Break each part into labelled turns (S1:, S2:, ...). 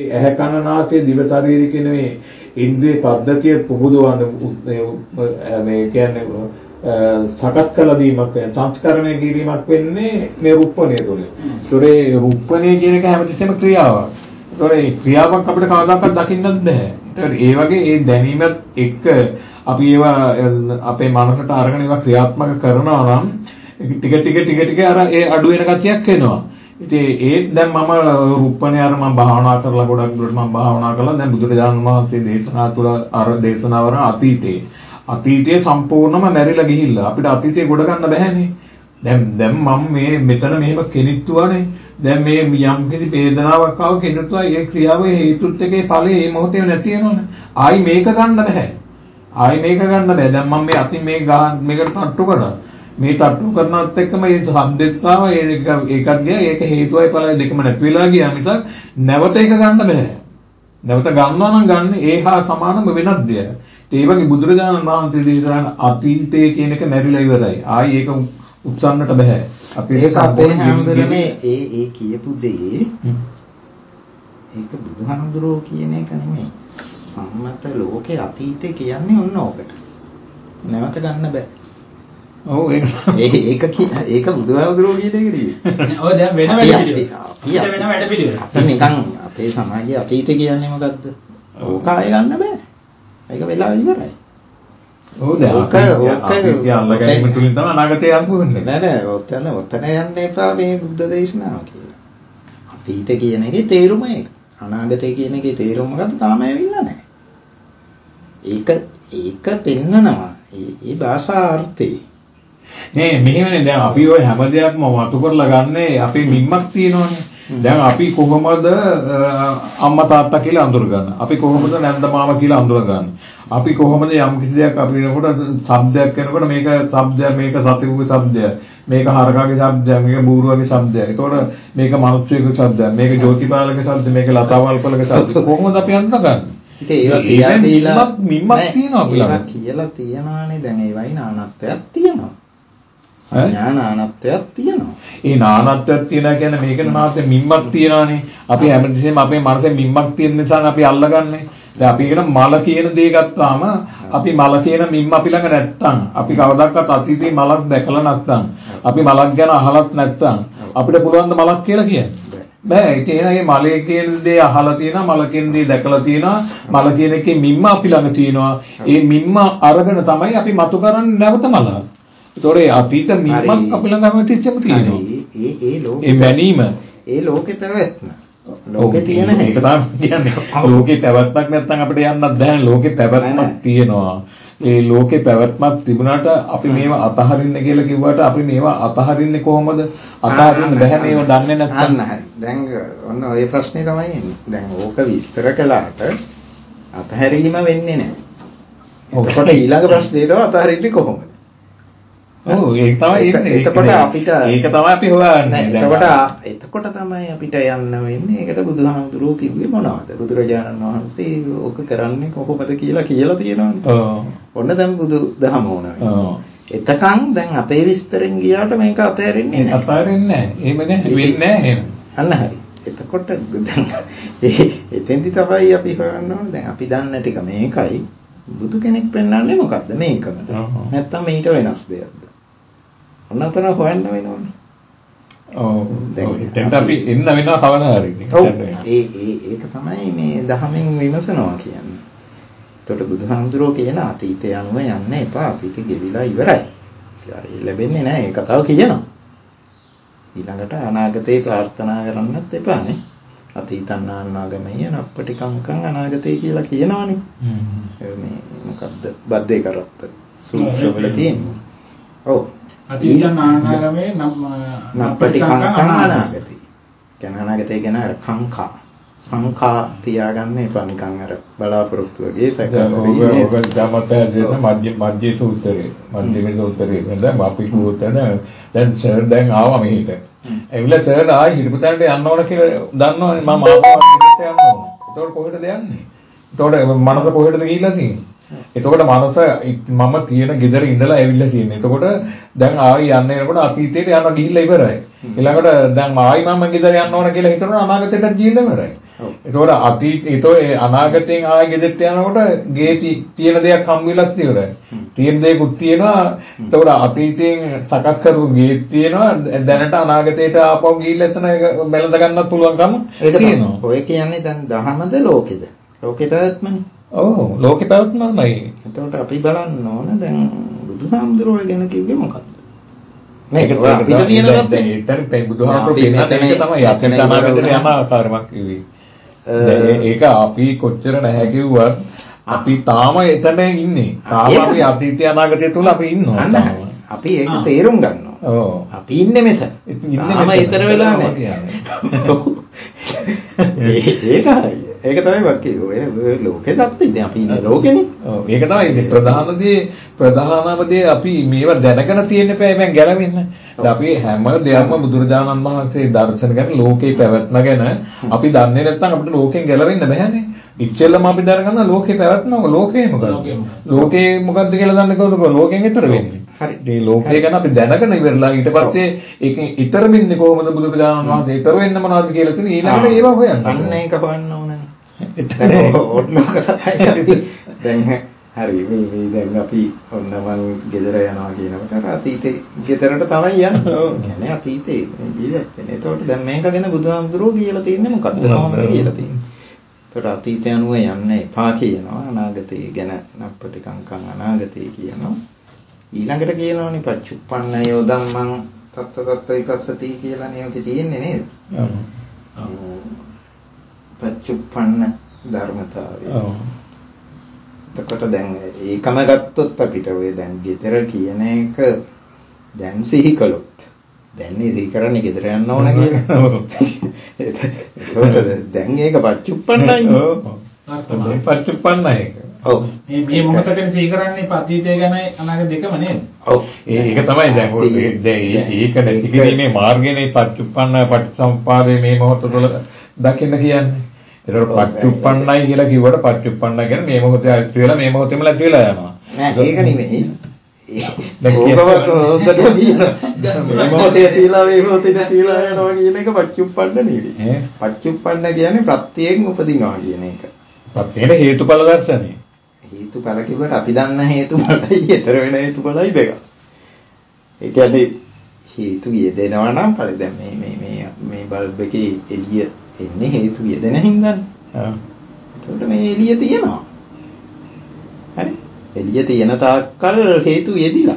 S1: ඇහැ කන නාසය දිව ශරීරය කියන මේ ඉන්ද්‍රිය පද්ධතිය පුහුදුවන මේ කියන්නේ සකස් කළ දීමක් වෙන සංස්කරණය කිරීමක් වෙන්නේ මේ රුප්පණය තුළ. ඒතොරේ රුප්පණය කියන එක හැමතිස්සෙම ක්‍රියාවක්. ඒතොරේ ක්‍රියාවක් අපිට කවදාකවත් දකින්නත් බෑ. ඒතකොට ඒ වගේ ඒ දැනීමත් එක්ක අපි ඒවා අපේ මනසට අරගෙන ඒවා ක්‍රියාත්මක කරනවා නම් ටික අර ඒ අඩු වෙන ගතියක් එනවා. ඉතින් ඒත් දැන් මම රුප්පණේ අර මම භාවනා කරලා ගොඩක් දුරට මම භාවනා කළා. දැන් බුදුරජාණන් වහන්සේ දේශනා තුළ අර දේශනාව කරන අතීතයේ සම්පූර්ණයෙන්ම මැරිලා ගිහිල්ලා අපිට අතීතේ ගොඩ ගන්න බැහැනේ. දැන් මම මේ මෙතන මෙහෙම කෙනිට්ටුවානේ. දැන් මේ යම් කිසි වේදනාවක් ආව කෙනිට්ටුවා ඒ ක්‍රියාවේ හේතුත් එකේ ඵලයේ මේ මොහොතේ නැති වෙනවනේ. ආයි මේක ගන්න බෑ. දැන් මම මේ අතින් මේකට තට්ටු කරා. මේ තට්ටු කරනවත් එක්කම මේ සම්දෙත් ආවා ඒකත් ගියා ඒක හේතුවයි ඵලයි දෙකම නැති වෙලා ගියා මිසක් නැවත ඒක ගන්න බෑ. නැවත ගන්නවා නම් ගන්න ඒ හා සමානම වෙනත් දෙයක්. ඒ වගේ බුදුරජාණන් වහන්සේ දේශනා අතීතයේ කියන එක මැරිලා ඉවරයි. ආයි ඒක උත්සන්නට බෑ. අපි ඒක අපේ හැමදෙරනේ
S2: ඒ කියපු දේ ඒක බුදුහාමුදුරුවෝ කියන එක නෙමෙයි. සම්මත ලෝකේ අතීතේ කියන්නේ ඔන්න ඕකට. නැවත ගන්න බෑ.
S1: ඔව් ඒක
S2: බුදුහාමුදුරුවෝ කියන එක නෙවෙයි.
S3: ඔව් දැන් වෙන වැඩ පිළිවෙල.
S2: අපි නිකන් අපේ සමාජයේ අතීතේ කියන්නේ මොකද්ද? ඕක ආයෙ ගන්න බෑ. ඒක වෙලා ඉවරයි.
S1: ඔව් දැන් ඕක අල්ලගැනීම තුලින් තමයි අනාගතය යන්නේ.
S2: නෑ ඔතන යන්න එපා මේ බුද්ධ දේශනාව කියලා. අතීත කියන එකේ තේරුම ඒක. අනාගතය කියන එකේ තේරුම මොකද්ද? තාම ඇවිල්ලා නැහැ. ඒක පෙන්නනවා. ඒ භාෂා අර්ථේ.
S1: නේ මෙහෙමනේ දැන් අපි ওই හැම දෙයක්ම වතු කරලා ගන්නේ අපේ මිම්මක් තියෙනවනේ. දැන් අපි කොහොමද අම්මා තාත්තා කියලා අඳුරගන්න? අපි කොහොමද නැන්ද මාමා කියලා අඳුරගන්න? අපි කොහොමද යම් කිසි දෙයක් අපි වෙනකොට ශබ්දයක් කරනකොට මේක ශබ්දයක් මේක සතෙකුගේ ශබ්දයක් මේක හරකාගේ ශබ්දයක් මේක බූරුවගේ ශබ්දයක්. ඒතකොට මේක මිනිස්සුගේ ශබ්දයක් මේක ජෝතිපාලගේ ශබ්ද මේක ලතාවල්පලගේ ශබ්ද කොහොමද අපි අඳුරගන්නේ?
S2: ඉතින් ඒවා
S1: මිම්මක් තියෙනවා
S2: කියලා තියනවානේ දැන් ඒවයි නානත්වයක් තියෙනවා. සංඥා නානත්වයක් තියෙනවා.
S1: ඒ නානත්වයක් තියනවා කියන්නේ මේකනේ මාතේ මිම්මක් තියනවානේ. අපි හැමදෙස්සෙම අපේ මනසේ මිම්මක් තියෙන නිසා අපි අල්ලගන්නේ. දැන් අපි කියන මල කියන දේ ගත්තාම අපි මල කියන මිම්ම අපි ළඟ නැත්තම් අපි කවදාවත් අතීතේ මලක් දැකලා නැත්තම් අපි මලක් ගැන අහලත් නැත්තම් අපිට පුළුවන් ද මලක් කියලා කියන්න බෑ. ඒ මේ මලේ කියන දේ අහලා තියෙනවා මල කියන දේ දැකලා තියෙනවා මල කියන එකේ මිම්ම අපි ළඟ තියෙනවා. ඒ මිම්ම අරගෙන තමයි අපි මතු කරන්නේ නැවත මල. ඒතොරේ අතීත මිම්මක් අපි ළඟ හැමතිස්සෙම තියෙනවා. ඒ මැනීම
S2: ඒ ලෝකේ පැවැත්ම ලෝකේ තියෙන
S1: එක තමයි කියන්නේ. ලෝකේ පැවැත්මක් නැත්නම් අපිට යන්නත් බෑ. ලෝකේ පැවැත්මක් තියෙනවා. ඒ ලෝකේ පැවැත්මක් තිබුණාට අපි මේවා අතහරින්න කියලා කිව්වට අපි මේවා අතහරින්නේ කොහොමද? අතහරින්න බෑ මේවා දන්නේ නැත්නම්.
S2: දැන් ඔන්න ඔය ප්‍රශ්නේ තමයි එන්නේ. දැන් ඕක විස්තර කළාට අතහැරීම වෙන්නේ නැහැ. එතකොට ඊළඟ ප්‍රශ්නේට අතහරින්නේ කොහොමද?
S1: ඔව් ඒක තමයි ඉන්නේ.
S2: එතකොට අපිට
S1: ඒක තමයි අපි හොයන්නේ.
S2: එතකොට තමයි අපිට යන්න වෙන්නේ. ඒකට බුදුහාමුදුරුවෝ කිව්වේ මොනවද? බුදුරජාණන් වහන්සේ ඕක කරන්නේ කොහොමද කියලා තියෙනවනේ.
S1: ඔව්.
S2: ඔන්න දැන් බුදු දහම ඕනයි. ඔව්. එතකන් දැන් අපේ විස්තරෙන් ගියාට මේක අතහැරෙන්නේ නැහැ.
S1: අතහැරෙන්නේ නැහැ. එහෙම නැහැ. වෙන්නේ නැහැ එහෙම.
S2: අන්න හරි. එතකොට දැන් එතෙන්දි තමයි අපි හොයන්න ඕනේ. දැන් අපි දන්න ටික මේකයි. බුදු කෙනෙක් පෙන්වන්නේ මොකද්ද? මේකමද? නැත්තම් ඊට වෙනස් දෙයක්ද? ඔන්න අතන හොයන්න වෙනවනේ.
S1: ඔව්. දැන් අපි එන්න වෙනවා කවදා හරි.
S2: ඒක තමයි මේ දහමෙන් විමසනවා කියන්නේ. එතකොට බුදුහාමුදුරුවෝ කියන අතීතය අනුව යන්න එපා. අතීතෙ ගෙවිලා ඉවරයි. ඒ ලැබෙන්නේ නැහැ. ඒ කතාව කියනවා. ඊළඟට අනාගතේ ප්‍රාර්ථනා කරන්නත් එපානේ. අතීතං නානාගමය නප්පටිකංකං අනාගතේ කියලා කියනවනේ. මේ මොකද්ද? බද්දේ කරත්ත සූත්‍රවල තියෙන්නේ. ඔව්.
S3: අතීතං නානාගමේ
S2: නප්පටිකංකං අනාගතේ. කියන අනාගතේ කියන අර කංකා සංඛා තියාගන්න එපා නිකන් අර බලාපොරොත්තු වගේ සැකකරේ.
S1: ඔබ ධම්මපදයේ මධ්‍ය සූත්‍රයේ මධ්‍යමේ සූත්‍රයේ දැන් අපි කියවතන දැන් සර් දැන් ආවා මෙහෙට. එවිල සර් ආයි හිටපතන්ට යන්න ඕන කියලා දන්නවනේ මම ආපහු මෙහෙට යන්න ඕන. ඒතකොට කොහෙටද යන්නේ? ඒතකොට මනස කොහෙටද ගිහිල්ලා තියෙන්නේ? එතකොට මනස මම තියෙන ගෙදර ඉඳලා ඇවිල්ලා තියෙන්නේ. එතකොට දැන් ආයි යන්න එනකොට අතීතයට යන ගිහිල්ලා ඉවරයි. ඊළඟට දැන් ආයි මම ගෙදර යන්න ඕන කියලා හිතනවා අනාගතයට ගිහිල්ලා ඉවරයි. එතකොට අනාගතයෙන් ආයි ගෙදරට යනකොට ගේ තියෙන දෙයක් හම් වෙලත් ඉවරයි. තියෙන දේකුත් තියෙනවා. එතකොට අතීතයෙන් සකස් කරපු ගේ තියෙනවා. දැනට අනාගතයට ආපහු ගිහිල්ලා එතන මෙලඳ ගන්නත් පුළුවන්කම තියෙනවා.
S2: ඔය කියන්නේ දැන් දහමද ලෝකෙද? ලෝකේ පැවැත්මනේ.
S1: ඔව් ලෝකේ පැවැත්මමයි.
S2: එතකොට අපි බලන්න ඕන දැන් බුදුහාමුදුරුවෝ ගැන කිව්වේ මොකක්ද? මේක
S1: අපිට තියෙන දැන් බුදුහාමුදුරුවෝ කියන එක තමයි අතීත අනාගතයට යන ආකාරයක් කිව්වේ. ඒක අපි කොච්චර නැහැ කිව්වත් අපි තාම එතන ඉන්නේ. තාම අපි අතීතය අනාගතය තුල අපි ඉන්නවා.
S2: අපි ඒක තේරුම් ගන්නවා. ඔව්. අපි ඉන්නේ මෙතන. තාම ඊතර වෙලා නැහැ. ඒක හරි. ඒක තමයි වාක්‍යය. ඔය ලෝකේ දත්තේ ඉතින් අපි ඉන්නේ ලෝකෙනේ.
S1: ඔව් ඒක තමයි ඉතින් ප්‍රධානම දේ අපි මේව දැනගෙන තියෙන්න බෑ මම ගැලවෙන්න. අපි හැම දෙයක්ම බුදුරජාණන් වහන්සේ දර්ශන ගැන ලෝකේ පැවැත්ම ගැන අපි දන්නේ නැත්නම් අපිට ලෝකෙන් ගැලවෙන්න බෑනේ. ඉච්චෙල්ලම අපි දැනගන්න ලෝකේ පැවැත්ම ලෝකේ මොකද්ද? ලෝකේ මොකද්ද කියලා දන්නේ කොහොමද ලෝකෙන් ඈතර වෙන්නේ? හරි. මේ ලෝකේ ගැන අපි දැනගෙන ඉවරලා ඊට පස්සේ ඒකෙන් ඊතර වෙන්නේ කොහොමද බුදුරජාණන් වහන්සේ ඊතර වෙන්න මොනවද කියලා තියෙන ඊළඟට ඒවා හොයන්න.
S2: අන්න ඒක හොයන්න ඕනනේ. දැන් හරි මේ දැන් අපි ඔන්න මම ගෙදර යනවා කියනකොට අතීතේ ගෙදරට තමයි යන්නේ. කියන්නේ අතීතේ ජීවත් වෙන්නේ. ඒතකොට දැන් මේක ගැන බුදුහාමුදුරුවෝ කියලා තියන්නේ මොකද්ද? කොහොමද කියලා තියන්නේ? ඒතකොට අතීතය අනුව යන්න එපා කියනවා. අනාගතය ගැන නප්පටිකංකං අනාගතය කියනවා. ඊළඟට කියනවනේ පච්චුප්පන්නයෝ ධම්මං තත්ත විපස්සති කියලා නියෝගේ තියෙන්නේ නේද? පච්චුප්පන්න ධර්මතාවය. එතකොට දැන් ඒකම ගත්තොත් අපිට ඔය දැන් ගෙදර කියන එක දැන් සිහි කළොත් දැන් සිහි කරන්නේ ගෙදර යන්න ඕන කියලා. දැන් ඒක පච්චුප්පන්නයි.
S1: ඔව්. පච්චුප්පන්නයි.
S3: ඔව්. මේ මොහොතකදී සිහි කරන්නේ අතීතය ගැනයි අනාගත දෙකම නේද?
S1: ඔව්. ඒක තමයි දැන් ඒක නැති කිරීමේ මාර්ගයනේ පච්චුප්පන්න පටිච්චසමුප්පාදේ මේ මොහොත තුළ දකින්න කියන්නේ. ඒතකොට පච්චුප්පන්නයි කියලා කිව්වට පච්චුප්පන්න කියන්නේ මේ මොහොතේ ඇති වෙලා මේ මොහොතේම නැති වෙලා යනවා.
S2: නෑ ඒක නෙමෙයි. ඕකවත් හොඳට කියනවා. මේ මොහොතේ ඇතිලා මේ මොහොතේ නැතිලා යනවා කියන එක පච්චුප්පන්න නෙවෙයි. පච්චුප්පන්න කියන්නේ ප්‍රත්‍යයෙන් උපදිනවා කියන එක.
S1: ප්‍රත්‍යයෙන් හේතුඵල දර්ශනය.
S2: හේතුඵල කිව්වට අපි දන්න හේතුඵලයි ඊතර වෙන හේතුඵලයි දෙක. ඒ කියන්නේ හේතු යෙදෙනවා නම් ඵල දැන් මේ බල්බ් එකේ එළිය එන්නේ හේතු යෙදෙන හින්දානේ. එතකොට මේ එළිය තියෙනවා. හරි. එළිය තියෙන තාක්කල් හේතු යෙදිලා.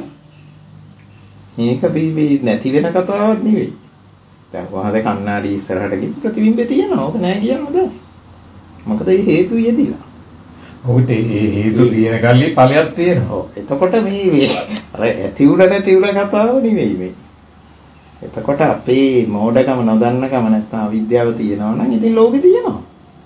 S2: මේක බී නැති වෙන කතාවක් නෙවෙයි. දැන් කොහොමද කණ්ණාඩි ඉස්සරහට ගිහින් ප්‍රතිබිම්බේ තියෙනවා. ඕක නෑ කියන්න බෑ. මොකද මේ හේතු යෙදිලා.
S1: ඔහුට ඒ හේතු තියෙන කල්ලි ඵලයක් තියෙනවා.
S2: ඔව්. එතකොට මේ අර ඇති උඩ නැති උඩ කතාව නෙවෙයි මේ. එතකොට අපේ මෝඩකම නොදන්නකම නැත්නම් අවිද්‍යාව තියෙනවා නම් ඉතින් ලෝකෙ තියෙනවා.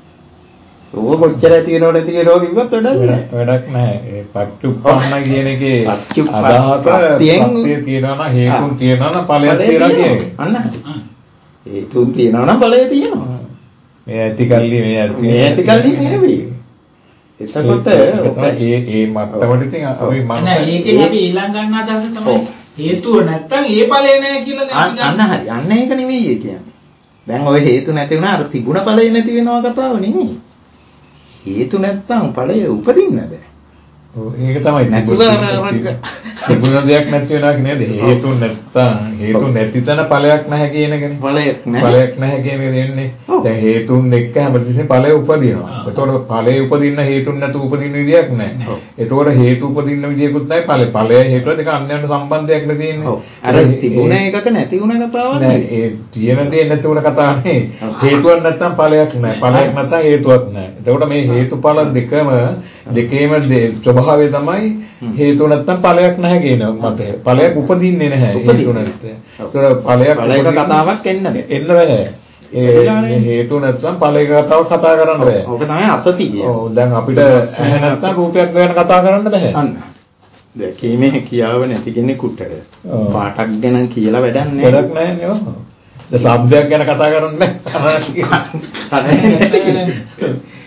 S2: ඕක කොච්චර ඇති වෙනවද නැති වෙනවද කිව්වත්
S1: වැඩක් නැහැ. ඒ පච්චුප්පන්න කියන එකේ අදහස ප්‍රත්‍ය තියෙනවා නම් හේතුන් තියෙනවා නම් ඵලයක් තියෙනවා කියන්නේ.
S2: අන්න හේතුන් තියෙනවා නම් ඵලය තියෙනවා.
S1: මේ ඇති කල්ලි මේ
S2: ඇති කල්ලි නෙවෙයි. එතකොට
S1: ඒ මට්ටමට ඉතින් අපි
S3: නෑ ඒකෙන් අපි ඊළඟ ගන්න අදහස තමයි හේතුව නැත්තම් ඒ ඵලය නෑ කියලා නේද?
S2: අන්න හරි. අන්න ඒක නෙවෙයි ඒ කියන්නේ. දැන් ওই හේතු නැති වුණා අර තිබුණ ඵලය නැති වෙනවා කතාව නෙවෙයි. හේතු නැත්තම් ඵලය උපදින්න බෑ.
S1: ඔව් ඒක තමයි
S2: නැතුව
S1: තිබුණ දෙයක් නැති වෙනවා කියන්නේ හේතු නැත්තම් හේතු නැති තැන ඵලයක් නැහැ කියන එකනේ. ඵලයක් නැහැ කියන එක දෙන්නේ. දැන් හේතුන් එක්ක හැමතිස්සෙම ඵලය උපදිනවා. ඒතකොට ඵලය උපදින්න හේතුන් නැතුව උපදින්න විදියක් නැහැ. ඒතකොට හේතු උපදින්න විදියකුත් නැහැ. ඵලය හේතුව දෙක අන්‍යයන්ට සම්බන්ධයක් නේ තියෙන්නේ.
S2: අර තිබුණ එකක නැති වුණ කතාවක්
S1: නෙවෙයි. ඒ තියෙන දේ නැති වුණ කතාවක් නෙවෙයි. හේතුවක් නැත්තම් ඵලයක් නැහැ. ඵලයක් නැත්තම් හේතුවක් නැහැ. ඒතකොට මේ හේතුඵල දෙකේම ස්වභාවය තමයි හේතු නැත්තම් ඵලයක් නැහැ කියන මතය. ඵලයක් උපදින්නේ නැහැ හේතු නැත්නම්. ඒතකොට ඵලයක
S2: කතාවක් එන්න
S1: බෑ. ඒ හේතු නැත්නම් ඵලයක කතාවක් කතා කරන්න බෑ.
S2: ඕක තමයි අසති කියන්නේ.
S1: ඔව් දැන් අපිට ඇහැ නැත්නම් රූපයක් ගැන කතා කරන්න බෑ.
S2: අන්න. දැකීමේ හැකියාව නැති කෙනෙකුට පාටක් ගැන කියලා වැඩක් නැහැ.
S1: වැඩක් නැහැ නේ. ඔව්. දැන් ශබ්දයක් ගැන කතා කරන්න බෑ.
S2: අන්න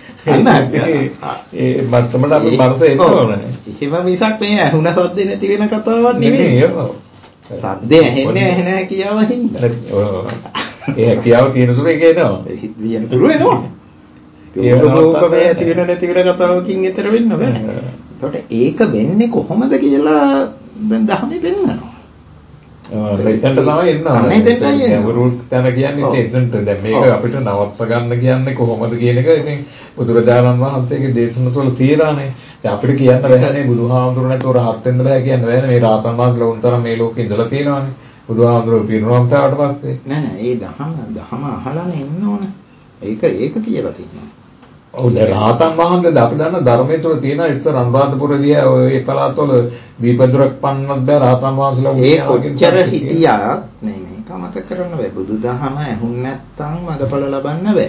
S1: ඒ මට්ටමට අපි මනස එන්න ඕනේ.
S2: එහෙම මිසක් මේ ඇහුණ සද්ද නැති වෙන කතාවක් නෙමෙයි. සද්දේ ඇහෙන්නේ නැහැ කියාව හින්දා.
S1: ඒ හැකියාව තියෙන තුරු ඒක එනවා.
S2: තියෙන තුරු එනවා. ඒක රූපමය ඇති වෙන නැති වෙන කතාවකින් ඈතර වෙන්න බෑ. එතකොට ඒක වෙන්නේ කොහොමද කියලා දැන් ධර්මයේ පෙන්නනවා.
S1: එතනට තමයි එන්න ඕනේ. තැන කියන්නේ එතනට. දැන් මේක අපිට නවත්ත ගන්න කියන්නේ කොහොමද කියන එක ඉතින් බුදුරජාණන් වහන්සේගේ දේශන තුළ තියෙනවානේ. දැන් අපිට කියන්න බැහැනේ බුදුහාමුදුරු නැතුව රහත් වෙන්න බෑ කියන්න බෑනේ. මේ රහතන් වහන්සේලා උන්තරම් මේ ලෝකේ ඉඳලා තියෙනවානේ. බුදුහාමුදුරු පිරිනොම් පාවට පස්සේ.
S2: නෑ ඒ දහම අහලානේ ඉන්න ඕනේ. ඒක කියලා තියෙනවා.
S1: ඔව් දැන් රහතන් වහන්සේ අපි දන්න ධර්මයේ තුල තියෙන ඉස්සර අනුරාධපුරදී ඒ පළාතවල දීපදුරක් පන්නන්නත් බෑ රහතන් වහන්සේලා
S2: ඒ කොච්චර හිටියත් මේක මතක කරන්න බෑ. බුදුදහම ඇහුන් නැත්තම් මගපල ලබන්න බෑ.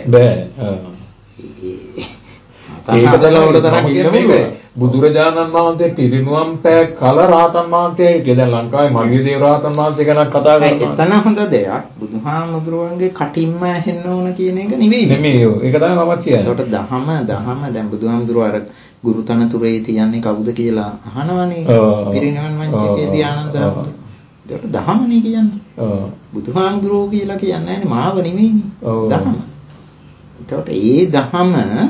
S2: ඒක
S1: තමයි බුදුරජාණන් වහන්සේ පිරිනුවම් පෑ කල රහතන් වහන්සේ හිටියේ. දැන් ලංකාවේ මල්විදේව රහතන් වහන්සේ ගැන කතා කරනවා.
S2: එතන හොඳ දෙයක්. බුදුහාමුදුරුවන්ගේ කටින්ම ඇහෙන්න ඕන කියන එක නෙවෙයි.
S1: නෙමෙයි. ඒක තමයි මම කියන්නේ.
S2: ඒකට දහම දැන් බුදුහාමුදුරුව අර ගුරු තනතුරේ තියන්නේ කවුද කියලා අහනවනේ. පිරිනිවන් මංචකේදී ආනන්ද හාමුදුරුවෝ. ඒකට දහමනේ කියන්නේ. බුදුහාමුදුරුවෝ කියලා කියන්නේ නැහැ මාව නෙමෙයිනේ. දහම. ඒකට ඒ දහම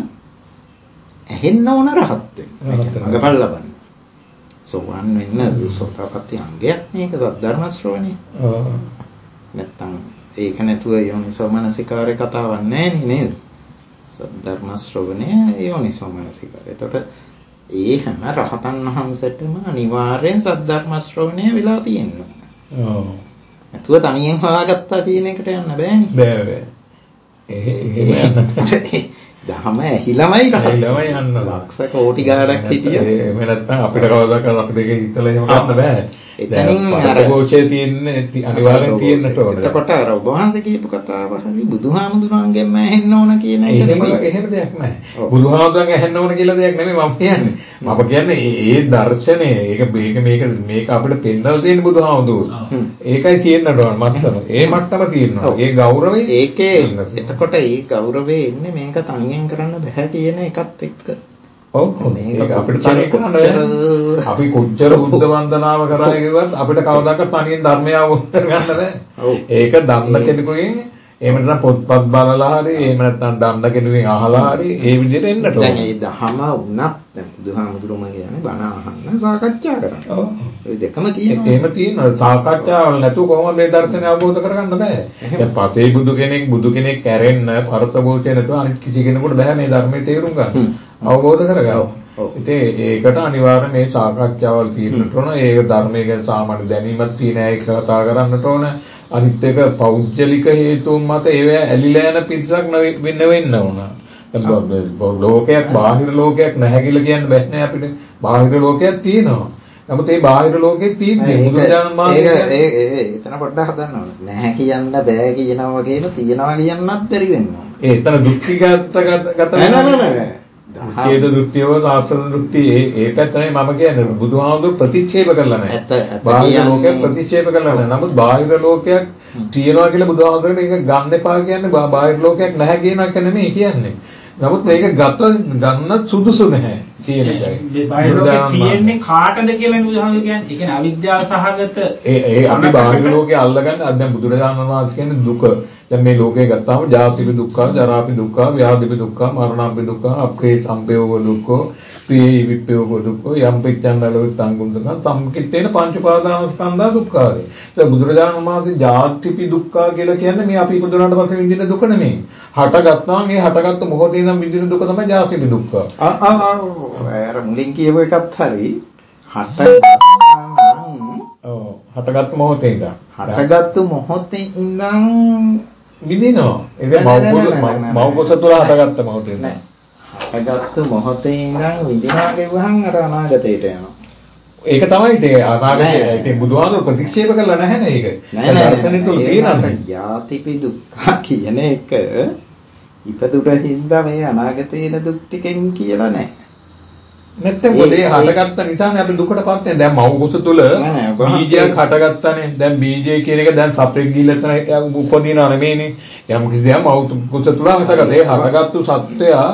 S2: ඇහෙන්න ඕන රහත් වෙන්න. මගපල් ලබන්න. සෝවන් වෙන්න සෝතාපට්ටි අංගයක් මේක සද්ධර්ම ශ්‍රවණය. නැත්තම් ඒක නැතුව යෝනිසෝමනසිකාරේ කතාවක් නැහැ නේද? සද්ධර්ම ශ්‍රවණය යෝනිසෝමනසිකාරය. එතකොට ඒ හැම රහතන් වහන්සේටම අනිවාර්යෙන් සද්ධර්ම ශ්‍රවණය වෙලා තියෙනවා. නැතුව තනියෙන් හොයාගත්තා කියන එකට යන්න බෑනේ.
S1: බෑ. එහෙම යන්න.
S2: දහම ඇහිලමයි
S1: යන්න.
S2: ලක්ෂ කෝටි ගාණක් හිටිය.
S1: එහෙම නැත්නම් අපිට කවදාකවත් අපිට ඒක හිතලා එහෙම ගන්න බෑ.
S2: එතනින් අර
S1: ഘോഷයේ තියෙන්නේ අනිවාර්යෙන් තියෙන්නට ඕනේ.
S2: එතකොට අර ඔබ වහන්සේ කියපු කතාව හරි බුදුහාමුදුරන්ගෙන්ම ඇහෙන්න ඕන කියන එක නෙමෙයි.
S1: එහෙම දෙයක් නැහැ. බුදුහාමුදුරන් ඇහෙන්න ඕන කියලා දෙයක් නෙමෙයි මම කියන්නේ. මම කියන්නේ ඒ දර්ශනය මේක අපිට පෙන්වලා තියෙන බුදුහාමුදුරුවෝ. ඒකයි තියෙන්නට ඕන මට්ටම. ඒ මට්ටම තියෙනවා. ඒ ගෞරවය
S2: ඒකේ එතකොට ඒ ගෞරවය එන්නේ මේක තනියෙන් කරන්න බෑ කියන එකත් එක්ක.
S1: ඔව් මේක අපිට තනියෙන් කරන්න බෑ. අපි කොච්චර බුද්ධ වන්දනාව කරා කිව්වත් අපිට කවදාකවත් තනියෙන් ධර්මය අවබෝධ කරගන්න බෑ. ඒක දන්න කෙනෙකුගෙන් එහෙම නැත්නම් පොත්පත් බලලා හරි එහෙම නැත්නම් දන්න කෙනෙකුගෙන් අහලා හරි ඒ විදිහට එන්නට ඕනේ.
S2: දැන් මේ දහම වුණත් දැන් බුදුහාමුදුරුවෝ කියන්නේ බණ අහන්න සාකච්ඡා කරන්න. ඔව්. ඒ දෙකම තියෙනවා.
S1: එහෙම තියෙනවා. සාකච්ඡාවල් නැතුව කොහොමද මේ දර්ශනය අවබෝධ කරගන්න බෑ. දැන් පතේ බුදු කෙනෙක් ඇරෙන්න පරතබෝධය නැතුව අනිත් කිසි කෙනෙකුට බෑ මේ ධර්මයේ තේරුම් ගන්න. අවබෝධ කරගන්න. ඉතින් ඒකට අනිවාර්යයෙන් මේ සාකච්ඡාවල් තියෙන්නට ඕන. ඒක ධර්මයේ ගැන සාමාන්‍ය දැනීමක් තියෙන අය කතා කරන්නට ඕන. අනිත් එක පෞද්ගලික හේතුන් මත ඒවා ඇලිලා යන පිටසක් වෙන්න ඕන. ලෝකයක් බාහිර ලෝකයක් නැහැ කියලා කියන්න බැහැ අපිට. බාහිර ලෝකයක් තියෙනවා. නමුත් ඒ බාහිර ලෝකෙත් තියෙන්නේ බුදුරජාණන් වහන්සේ
S2: එතන පොඩ්ඩක් හදන්න ඕනේ. නැහැ කියන්න බෑ කියනවා වගේම තියනවා කියන්නත් බැරි වෙනවා.
S1: එතන දෘෂ්ටිගත නෑ. ඒද දෘෂ්ටියව සාස්ත්‍ර දෘෂ්ටි ඒ පැත්තනේ මම කියන්නේ බුදුහාමුදුරු ප්‍රතික්ෂේප කරලා නැහැ. බාහිර ලෝකයක් ප්‍රතික්ෂේප කරලා නැහැ. නමුත් බාහිර ලෝකයක් තියෙනවා කියලා බුදුහාමුදුරුවෝ මේක ගන්න එපා කියන්නේ බාහිර ලෝකයක් නැහැ කියන එක නෙමෙයි කියන්නේ. නමුත් මේක ගන්නත් සුදුසු නැහැ කියන එකයි.
S3: මේ බාහිර ලෝකේ තියෙන්නේ කාටද කියලා බුදුහාමුදුරුවෝ කියන්නේ. ඒ කියන්නේ අවිද්‍යාව සහගත
S1: ඒ අපි බාහිර ලෝකේ අල්ලගන්න දැන් බුදුරජාණන් වහන්සේ කියන්නේ දුක. දැන් මේ ලෝකේ ගත්තාම ජාතිපි දුක්ඛ, ජරාපි දුක්ඛ, ව්‍යාධිපි දුක්ඛ, මරණපි දුක්ඛ, අප්‍රේ සම්පයෝග දුක්ඛ, ප්‍රේ විප්පයෝග දුක්ඛ, යම් පිච්ඡන්නලව තංගුම් දුක්ඛ, සම්කිටේන පංච උපාදානස්කන්ධා දුක්ඛාරේ. ඒක බුදුරජාණන් වහන්සේ ජාතිපි දුක්ඛ කියලා කියන්නේ මේ අපි ඉපදුනාට පස්සේ විඳින දුක නෙමෙයි. හටගත්තාම මේ හටගත්තු මොහොතේ ඉඳන් විඳින දුක තමයි ජාතිපි දුක්ඛ.
S2: අර මුලින් කියව එකත් හරි
S1: හටගත්තු මොහොතේ ඉඳන් විඳිනවා. ඒක මව්කුස තුළ හටගත්ත මොහොතේ ඉඳන්.
S2: හටගත්තු මොහොතේ ඉඳන් විඳිනවා කියවහන් අර අනාගතයට යනවා.
S1: ඒක තමයි ඉතින් අනාගතේ ඉතින් බුදුහාමුදුරු ප්‍රතික්ෂේප කළා නැහැනේ ඒක. දර්ශනෙ තුල තියෙනවා.
S2: ජාතිපි දුක්ඛ කියන එක ඉපදුට හින්දා මේ අනාගතේ එන දුක් ටිකෙන් කියලා නැහැ.
S1: නැත්නම් මොකද ඒ හටගත්ත නිසානේ අපි දුකටපත් වෙන්නේ. දැන් මව් කුස තුල බීජයක් හටගත්තානේ. දැන් බීජය කියන එක දැන් සත්වෙක් ගිහිල්ලා එතන උපදිනා නෙමෙයිනේ. යම් කිසි දෙයක් මව් කුස තුල හටගත්තා. ඒ හටගත්තු සත්වයා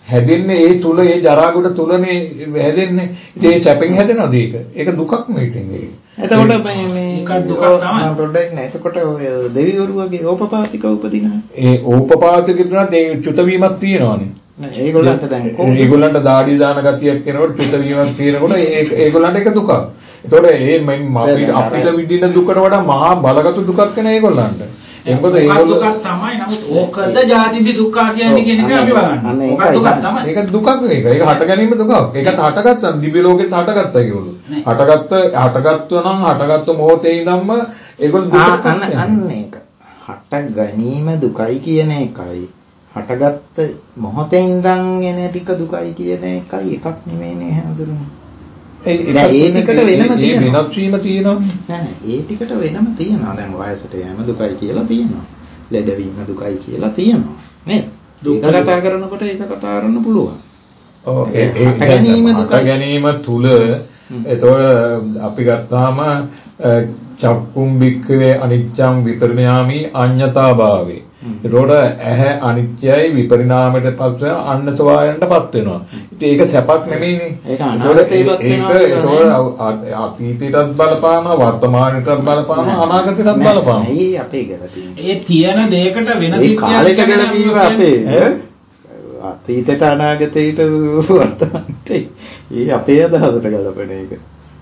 S1: හැදෙන්නේ ඒ තුල ඒ ජරා කොට තුලනේ හැදෙන්නේ. ඉතින් ඒ සැපෙන් හැදෙනවද ඒක? ඒක දුකක් නෙවෙයි ඒක.
S2: එතකොට මේ දුකක් තමයි. පොඩ්ඩක් නෑ. එතකොට ඔය දෙවිවරු වගේ ඕපපාතික උපදින. ඒ
S1: ඕපපාතික දුනත් ඒ චුත වීමක් තියෙනවනේ.
S2: නෑ ඒගොල්ලන්ට දැන්
S1: ඒගොල්ලන්ට දාඩි දාන ගතියක් එනකොට චුත වීමක් තියෙනකොට ඒගොල්ලන්ට ඒක දුකක්. එතකොට අපිට විඳින දුකට වඩා මහා බලගත් දුකක් වෙන ඒගොල්ලන්ට.
S3: මොකද ඒගොල්ලෝ දුකක් තමයි. නමුත් ඕකද ජාතිපි දුක්ඛ කියන්නේ කියන එක අපි බලන්න. ඒක දුකක් තමයි.
S1: ඒක දුකක් ඒක. ඒක හට ගැනීම දුකක්. ඒකත් හටගත්තා දිව්‍ය ලෝකෙත් හටගත්තා ඒගොල්ලෝ. හටගත්තු මොහොතේ ඉඳන්ම ඒගොල්ලෝ දුක
S2: අන්න ඒක. හට ගැනීම දුකයි කියන එකයි හටගත්ත මොහොතේ ඉඳන් එන ටික දුකයි කියන එකයි එකක් නෙමෙයිනේ හැඳුරුනේ. ඒ ටිකට වෙනම තියෙනවා.
S1: වෙනස් වීම තියෙනවා.
S2: නෑ ඒ ටිකට වෙනම තියෙනවා. දැන් වයසට යෑම දුකයි කියලා තියෙනවා. ලෙඩවීම දුකයි කියලා තියෙනවා. නේද? දුක කතා කරනකොට ඒක කතා කරන්න පුළුවන්.
S1: ඔව් ඒ ගැනීම තුල එතකොට අපි ගත්තාම චක්කුම් බික්කවේ අනිච්ඡං විපරිණාමී අඤ්ඤතා භාවේ. එතකොට ඇහැ අනිත්‍යයි විපරිණාමයට පත් වෙන අන්නතවායන්ටපත් වෙනවා. ඉතින් ඒක සැපක් නෙමෙයිනේ.
S2: ඒක අනාගතයටත්
S1: වෙනවා. අතීතයටත් බලපානවා, වර්තමානයටත් බලපානවා, අනාගතයටත් බලපානවා.
S2: මේ අපේ ගැලපීම.
S3: ඒ තියෙන දෙයකට වෙන සිද්ධියක්
S2: කාලෙට ගැලපීම අපේ අතීතයට අනාගතයට වර්තමානට ඒ අපේ අදහසට ගලපන එක.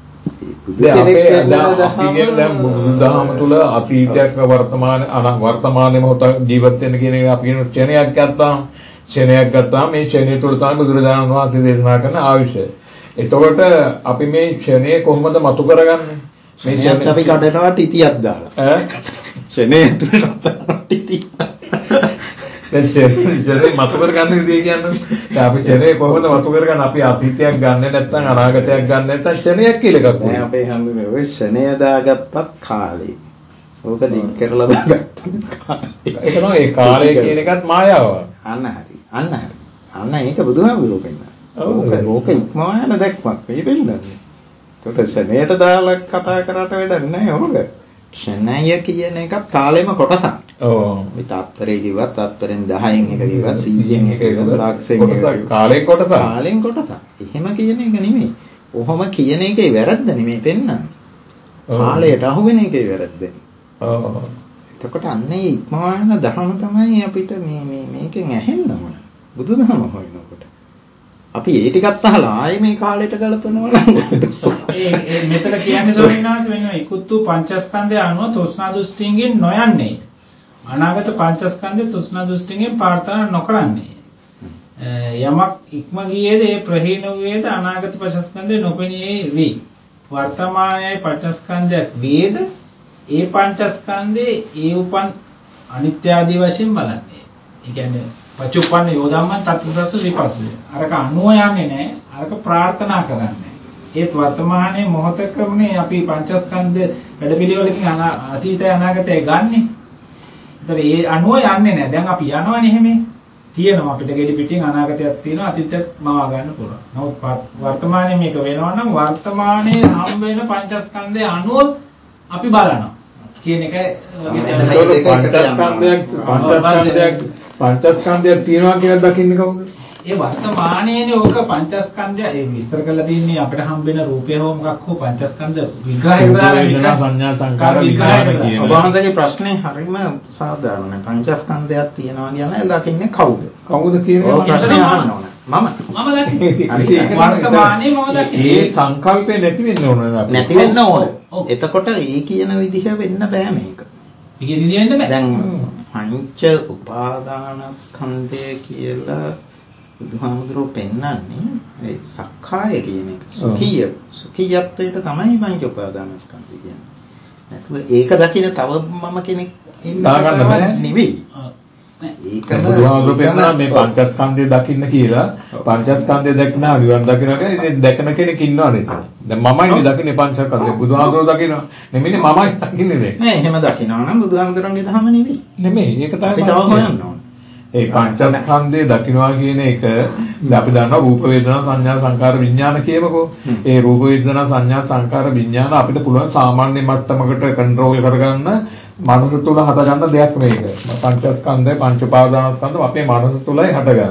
S1: දැන් බුදුදහම තුල අතීතයක් වර්තමානයේ මොහොත ජීවත් වෙන්න කියන එක අපි කියන ක්ෂණයක් ගත්තාම මේ ක්ෂණය තුල තමයි බුදුරජාණන් වහන්සේ දේශනා කරන ආයුෂය. එතකොට අපි මේ ක්ෂණය කොහොමද මතු කරගන්නේ?
S2: මේ ක්ෂණය අපි කඩනවා ටිතියක් දාලා. ක්ෂණය තුලට ටිතිය.
S1: දැන් ක්ෂණය මතු කරගන්න විදිය කියන්නේ අපි ක්ෂණය කොහොමද මතු කරගන්නේ? අපි අතීතයක් ගන්නෙ නැත්නම් අනාගතයක් ගන්නෙ නැත්නම් ක්ෂණයක් කියලා එකක්
S2: නෑ. අපේ හැමෝම ඔය ක්ෂණය දාගත්තත් කාලේ. ඕක දික් කරලා දාගත්ත කාලේ.
S1: ඒක තමයි ඒ කාලය කියන එකත් මායාවක්.
S2: අන්න හරි. අන්න ඒක බුදුහාමුදුරුවෝ පෙන්නනවා. ඕක ඉක්මවා යන දැක්මක් මේ පෙන්නන්නේ. ඒකට ක්ෂණයට දාලා කතා කරාට වැඩක් නෑ ඕක. ක්ෂණය කියන එකත් කාලෙම කොටසක්.
S1: ඔව්.
S2: මේ තාත්පරේ කිව්වත් තාත්පරෙන් 10න් එක කිව්වත් 100න් එක කිව්වත් ලක්ෂයෙන් එක
S1: කාලෙන් කොටසක්.
S2: කාලෙන් කොටසක්. එහෙම කියන එක නෙමෙයි. ඔහොම කියන එකේ වැරද්ද නෙමෙයි පෙන්නන්නේ. කාලයට අහු වෙන එකේ වැරද්ද.
S1: ඔව්.
S2: එතකොට අන්නේ ඉක්මවාන දහම තමයි අපිට මේකෙන් ඇහෙන්න ඕන. බුදුදහම හොයනකොට. අපි ඒ ටිකත් අහලා ආයේ මේ කාලයට ගලපනවා නම්
S3: ඒ මෙතන කියන්නේ ස්වාමීන් වහන්සේ වෙන ඉක්ුත් වූ පංචස්කන්ධය අනුව තෘෂ්ණා දෘෂ්ටියෙන් නොයන්නේ. අනාගත පංචස්කන්ධය තෘෂ්ණා දෘෂ්ටියෙන් ප්‍රාර්ථනා නොකරන්නේ. යමක් ඉක්ම ගියේද ඒ ප්‍රහීන වූයේද අනාගත පංචස්කන්ධය නොපෙනී වේ. වර්තමානයේ පංචස්කන්ධයක් වේද ඒ පංචස්කන්ධේ ඒ උපන් අනිත්‍ය ආදී වශයෙන් බලන්නේ. ඒ කියන්නේ පච්චුප්පන්න යෝධම්මන් තත්ත්වස විපස්සේ. අරක අනුව යන්නේ නැහැ. අරක ප්‍රාර්ථනා කරන්නේ. ඒත් වර්තමානයේ මොහොතකමනේ අපි පංචස්කන්ධ වැඩපිළිවෙලකින් අතීතය අනාගතය ගන්නෙ. ඒතර ඒ අනුව යන්නේ නැහැ. දැන් අපි යනවනේ එහෙම. තියෙනවා අපිට ගෙඩි පිටින් අනාගතයක් තියෙනවා අතීතයත් මවා ගන්න පුළුවන්. නමුත් වර්තමානයේ මේක වෙනවා නම් වර්තමානයේ හම් වෙන පංචස්කන්ධය අනුව අපි බලනවා. කියන එක
S1: පංචස්කන්ධයක් තියෙනවා කියලා දකින්නේ කවුද?
S3: ඒ වර්තමානයේනේ ඕක පංචස්කන්ධය ඒ විස්තර කරලා තින්නේ අපිට හම්බෙන රූපය හෝ මොකක් හෝ පංචස්කන්ධ විග්‍රහය
S1: වේදනා සංඥා සංකාර විඥාන කියන.
S2: ඔබ වහන්සේගේ ප්‍රශ්නේ හරිම සාධාරණයි. පංචස්කන්ධයක් තියෙනවා කියලා දකින්නේ කවුද?
S1: කවුද කියන්නේ?
S2: ප්‍රශ්නේ අහන්න ඕන. මම
S3: දකින්නේ. වර්තමානයේ මම දකින්නේ.
S1: ඒ සංකල්පේ නැති වෙන්න ඕන නේද?
S2: නැති වෙන්න ඕන. එතකොට ඒ කියන විදිහ වෙන්න බෑ මේක.
S3: මේක විදිහ වෙන්න බෑ.
S2: දැන් පංච උපාදානස්කන්ධය කියලා බුදුහාමුදුරුවෝ පෙන්නන්නේ ඒ සක්කාය කියන එක. සුඛියත්වයට තමයි පංච උපාදානස්කන්ධය කියන්නේ. නැතුව ඒක දකින්න තව මම කෙනෙක්
S1: ඉන්නවා
S2: නෙවෙයි.
S1: ඒක බුදුහාමුදුරුවෝ පෙන්නන මේ පංචස්කන්ධය දකින්න කියලා පංචස්කන්ධය දැක්නා නිවන් දකින්න කියන්නේ දැකන කෙනෙක් ඉන්නව නේද? දැන් මමයි දකින්නේ පංචස්කන්ධය. බුදුහාමුදුරුවෝ දකිනවා. නෙමෙයි මමයි දකින්නේ
S2: නෑ. එහෙම දකිනවා නම් බුදුහාමුදුරන්ගේ ධර්ම නෙවෙයි.
S1: නෙමෙයි. ඒක තමයි
S2: අපි තව හොයන්න ඕන.
S1: ඒ පංචස්කන්ධය දකින්නවා කියන එක අපි දන්නවා රූප වේදනා සංඥා සංකාර විඥාන කියමකෝ. ඒ රූප වේදනා සංඥා සංකාර විඥාන අපිට පුළුවන් සාමාන්‍ය මට්ටමකට කන්ට්‍රෝල් කරගන්න මනස තුල හටගන්න දෙයක් මේක. පංචස්කන්ධය පංච උපාදානස්කන්ධ අපේ මනස තුලයි හටගන්නේ.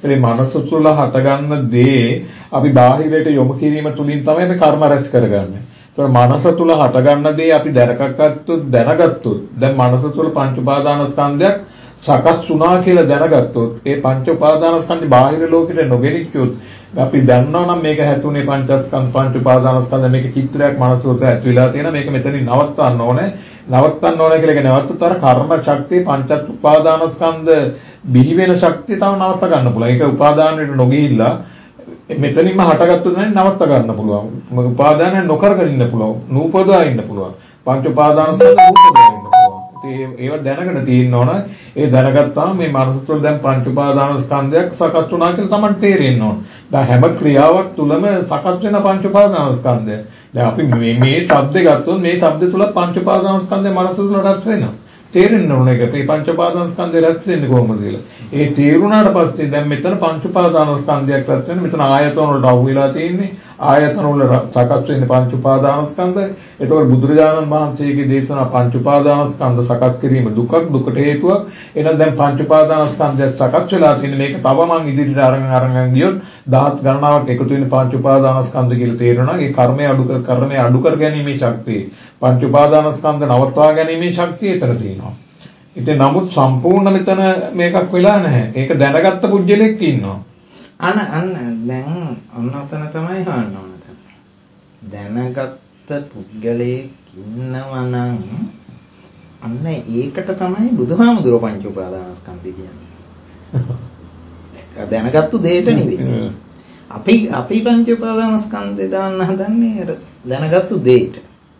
S1: ඒ මනස තුළ හටගන්න දේ අපි බාහිරයට යොමු කිරීම තුලින් තමයි මේ කර්ම රැස් කරගන්නේ. ඒතකොට මනස තුළ හටගන්න දේ අපි දැනගත්තොත් දැන් මනස තුළ පංච උපාදානස්කන්ධයක් සකස් වුණා කියලා දැනගත්තොත් ඒ පංච උපාදානස්කන්ධ බාහිර ලෝකෙට නොගෙනිච්චොත් අපි දන්නවා නම් මේක හැතුනේ පංච උපාදානස්කන්ධ මේක චිත්‍රයක් මනස තුළ ඇතුළලා තියෙන මේක මෙතනින් නවත්තන්න ඕනේ කියලා එක නැවතුත් අර කර්ම ශක්තිය පංච උපාදානස්කන්ධ බිහි වෙන ශක්තිය තව නවත්ත ගන්න පුළුවන්. ඒක උපාදානයට නොගිහිල්ලා මෙතනින්ම හටගත්තොත් නවත්ත ගන්න පුළුවන්. උපාදානය නොකරගෙන ඉන්න පුළුවන්. නූපදවා ඉන්න පුළුවන්. පංච උපාදානස්කන්ධ නූපදවා ඉන්න පුළුවන්. ඒව දැනගෙන තියෙන්න ඕන. ඒ දැනගත්තාම මේ මනස තුළ දැන් පංච උපාදානස්කන්ධයක් සකස් වුණා කියලා තමයි තේරෙන්න ඕන. දැන් හැම ක්‍රියාවක් තුළම සකස් වෙන පංච උපාදානස්කන්ධය. දැන් අපි මේ ශබ්ද ගත්තොත් මේ ශබ්ද තුළ පංච උපාදානස්කන්ධය මනස තුළ රැස් වෙනවා. තේරෙන්න ඕන එක මේ පංච උපාදානස්කන්ධය රැස් වෙන්නේ කොහොමද කියලා. ඒ තේරුණාට පස්සේ දැන් මෙතන පංච උපාදානස්කන්ධයක් රැස් වෙන මෙතන ආයතන වලට අහු වෙලා තියෙන්නේ. ආයතන වල සකස් වෙන්නේ පංච උපාදානස්කන්ධය. ඒතකොට බුදුරජාණන් වහන්සේගේ දේශනා පංච උපාදානස්කන්ධ සකස් කිරීම දුකක් දුකට හේතුවක්. එහෙනම් දැන් පංච උපාදානස්කන්ධය සකස් වෙලා තියෙන මේක තව මං ඉදිරියට අරගෙන ගියොත් දහස් ගණනාවක් එකතු වෙන පංච උපාදානස්කන්ධ කියලා තේරෙනවා. ඒ කර්මය අඩු කර ගැනීමේ ශක්තිය පංච උපාදානස්කන්ධ නවත්වා ගැනීමේ ශක්තිය එතන තියෙනවා. ඉතින් නමුත් සම්පූර්ණ මෙතන මේකක් වෙලා නැහැ. ඒක දැනගත්ත පුජ්‍යලෙක් ඉන්නවා.
S2: අන්න දැන් ඔන්නතන තමයි හොයන්න ඕන තැන. දැනගත්ත පුද්ගලයෙක් ඉන්නවා නම් අන්න ඒකට තමයි බුදුහාමුදුරුවෝ පංච උපාදානස්කන්ධය කියන්නේ. දැනගත්තු දෙයට නෙවෙයි. අපි පංච උපාදානස්කන්ධය දාන්න හදන්නේ අර දැනගත්තු දෙයට.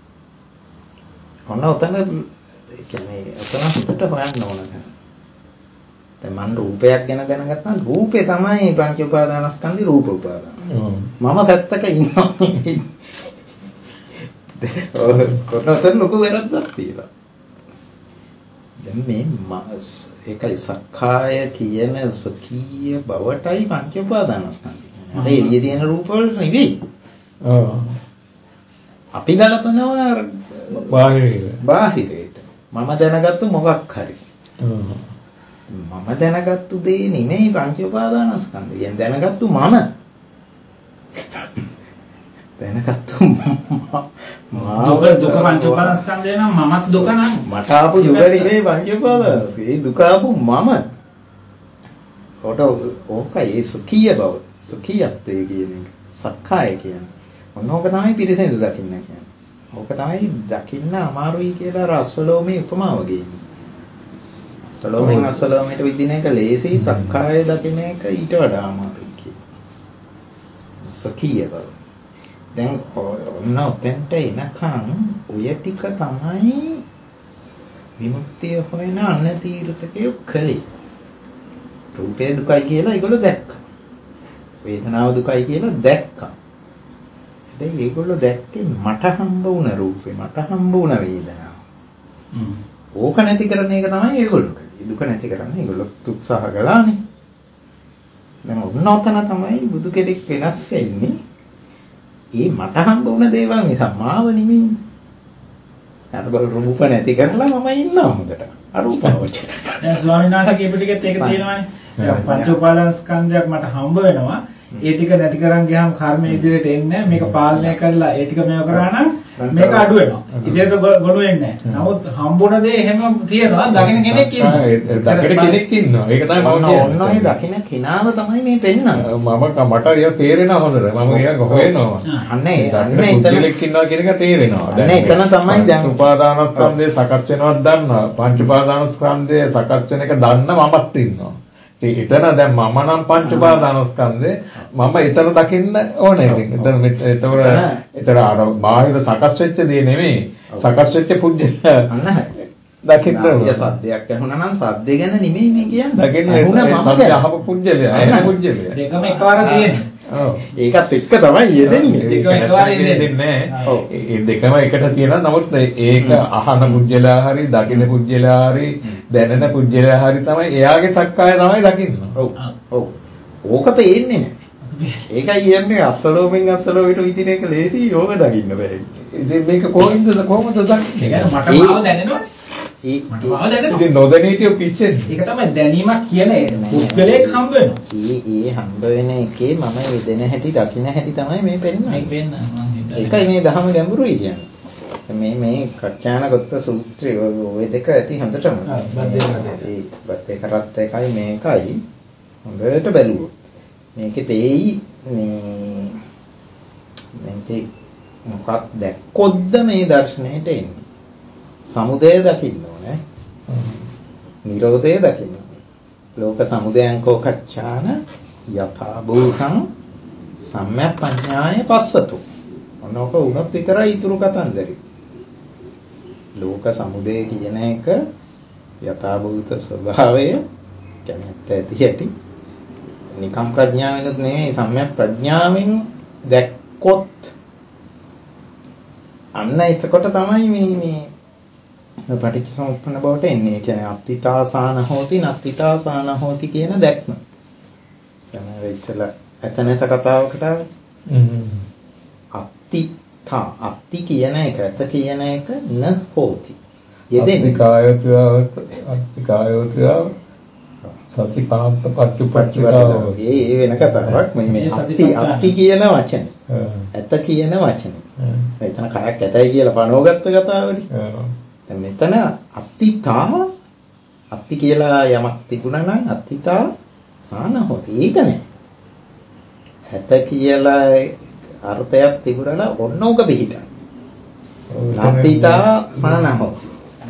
S2: ඔන්න ඔතන කියන්නේ ඔතන හිතට හොයන්න ඕන දැන්. දැන් මම රූපයක් ගැන දැනගත්තා රූපේ තමයි පංච උපාදානස්කන්ධි රූප උපාදාන. මම පැත්තක ඉන්නවා. කොහොමද ලොකු වැරද්දක් තියෙනවා. දැන් මේ ඒකයි සක්කාය කියන සකීය බවටයි පංච උපාදානස්කන්ධි. අර එළියේ තියෙන රූප වලට නෙවෙයි. අපි ගලපනවා බාහිරයට. මම දැනගත්තු මොකක් හරි. මම දැනගත්තු දේ නෙමෙයි පංච උපාදානස්කන්ධය. කියන්නේ දැනගත්තු මම. දැනගත්තු
S3: දුක පංච උපාදානස්කන්ධය නම් මමත් දුක නම්
S2: මට ආපු දුක නෙමෙයි පංච උපාදානස්කන්ධය. ඒ දුක ආපු මම. ඕකයි ඒ සුඛීය බව. සුඛීයත්වය කියන එක. සක්කාය කියන්නේ. ඔන්නෝක තමයි පිරිසෙන් දකින්න කියන්නේ. ඕක තමයි දකින්න අමාරුයි කියලා අර අස්වලෝමේ උපමාව ගේන්නේ. අස්වලෝමෙන් අස්වලෝමයට විදින එක ලේසි, සක්කාය දකින්න එක ඊට වඩා අමාරුයි කියලා. සකීය බව. දැන් ඔන්න ඔතෙන්ට එනකන් ඔය ටික තමයි විමුක්තිය හොයන අන්න තීර්ථකයෝ කළේ. රූපේ දුකයි කියලා ඒගොල්ලෝ දැක්කා. වේදනාව දුකයි කියලා දැක්කා. ඒගොල්ලෝ දැක්කේ මට හම්බ වුණ රූපේ මට හම්බ වුණ වේදනාව. ඕක නැති කරන එක තමයි ඒගොල්ලෝ කළේ. දුක නැති කරන්න ඒගොල්ලෝ උත්සාහ කළානේ. දැන් ඔන්නෝතන තමයි බුදු කෙනෙක් වෙනස් වෙන්නේ. ඒ මට හම්බ වුණ දේවල් නිසා මාව නෙමෙයි. අර බල රූප නැති කරලා මම ඉන්නවා හොඳට. අරූපවච.
S3: දැන් ස්වාමීන් වහන්සේ කියපු ටිකෙත් ඒක තියෙනවානේ. පංච උපාදානස්කන්ධයක් මට හම්බ වෙනවා. ඒ ටික නැති කරන් ගියාම කර්ම ඉදිරියට එන්නේ මේක පාලනය කරලා ඒ ටික මේව කරා නම් මේක අඩු වෙනවා. ඉදිරියට ගොනු වෙන්නේ නැහැ. නමුත් හම්බුණ දේ එහෙම තියෙනවා. දකින්න කෙනෙක් ඉන්නවා.
S1: දකින්න කෙනෙක් ඉන්නවා. ඒක තමයි මම කියන්නේ.
S2: ඔන්න ඔය දකින්න කෙනාව තමයි මේ පෙන්නන්නේ.
S1: මට ඒක තේරෙනවා හොඳට. මම ඒක හොයනවා.
S2: අන්නේ
S1: කෙනෙක් ඉන්නවා කියන එක තේරෙනවා.
S2: දැන් එතන තමයි දැන්
S1: උපාදානස්කන්ධය සකස් වෙනවත් දන්නවා. පංච උපාදානස්කන්ධය සකස් වෙන එක දන්න මමත් ඉන්නවා. එතන දැන් මම නම් පංච උපාදානස්කන්ධේ මම එතන දකින්න ඕනේ. එතන අර බාහිර සකස් වෙච්ච දේ නෙමෙයි. සකස් වෙච්ච පුජ්‍ය දකින්න ඕනේ.
S2: සද්දයක් ඇහුණා නම් සද්ද ගැන නෙමෙයි මේ කියන්නේ.
S1: දකින්න සද්ද අහපු පුජ්‍යලයා. එන පුජ්‍යලයා.
S3: දෙකම එකවර තියෙන්නේ.
S2: ඔව්. ඒකත් එක්ක තමයි යෙදෙන්නේ.
S3: දෙකම එකවර
S1: යෙදෙන්නේ. ඔව්. ඒ දෙකම එකට තියෙනවා. නමුත් ඒක අහන පුජ්‍යලයා හරි, දකින්න පුජ්‍යලයා හරි, දැනෙන පුජ්‍යලයා හරි තමයි එයාගේ සක්කාය තමයි දකින්න.
S2: ඔව්. ඔව්. ඕක පේන්නේ නැහැ. ඒකයි කියන්නේ අස්සලෝමෙන් අස්සලෝමට විදින එක ලේසි යෝග දකින්න බෑ.
S1: ඉතින් මේක කොහොමද දකින්නේ?
S3: මට මාව දැනෙනවනේ.
S1: ඉතින් නොදැනීටිය පිච්චෙන්නේ.
S3: ඒක තමයි දැනීමක් කියන පුද්ගලයෙක් හම්බ වෙනවා.
S2: ඒ හම්බ වෙන එකේ මම යෙදෙන හැටි දකින්න හැටි තමයි මේ පෙන්වන්නේ.
S3: මේක වෙන්න මම හිතන්නේ.
S2: ඒකයි මේ ධහම ගැඹුරුයි කියන්නේ. මේ කච්චානගත සූත්‍රය ඔය දෙක ඇති හොඳටම. ඒ බත් එකකට එකයි මේකයි හොඳට බැලුවොත්. මේකේ තේයි මේකේ මොකක් දැක්කොත්ද මේ දර්ශනයට එන්නේ. සමුදය දකින්න ඕනේ. නිරෝධය දකින්න ඕනේ. ලෝක සමුදයං කෝ කච්චාන යථා භූතං සම්‍යක් පඤ්ඤාය පස්සතු. ඔන්නෝක උනත් විතරයි ඊතුරු කතන්දරේ. ලෝක සමුදය කියන එක යථා භූත ස්වභාවය කියන්නේ ඇති ඇති නිකම් ප්‍රඥාවෙනුත් නෙවෙයි සම්‍යක් ප්‍රඥාවෙන් දැක්කොත් අන්න එතකොට තමයි මේ පටිච්චසමුප්පන්න බවට එන්නේ. ඒ කියන්නේ අත්තිතාසාන හෝති නත්තිතාසාන හෝති කියන දැක්ම. කියන්නේ ඉස්සෙල්ලා ඇතනත කතාවකට අත්ති කියන එක ඇත කියන එක න හෝති. යෙදෙන්නේ
S1: අත්තිකායෝත්‍යාව සතිපාන්ත පච්චුපච්චිතාව.
S2: ඒ වෙන කතාවක්. මේ අත්ති කියන වචනේ. ඇත කියන වචනේ. එතන කයක් ඇතයි කියලා පනවගත්ත කතාවනේ. දැන් මෙතන අත්ති කියලා යමක් තිබුණා නම් අත්තිතා සාන හොති. ඒක නෑ. ඇත කියලා අර්ථයක් තිබුණා නම් ඔන්න ඕක පිළිහිටා. අත්තිතා සාන හොති.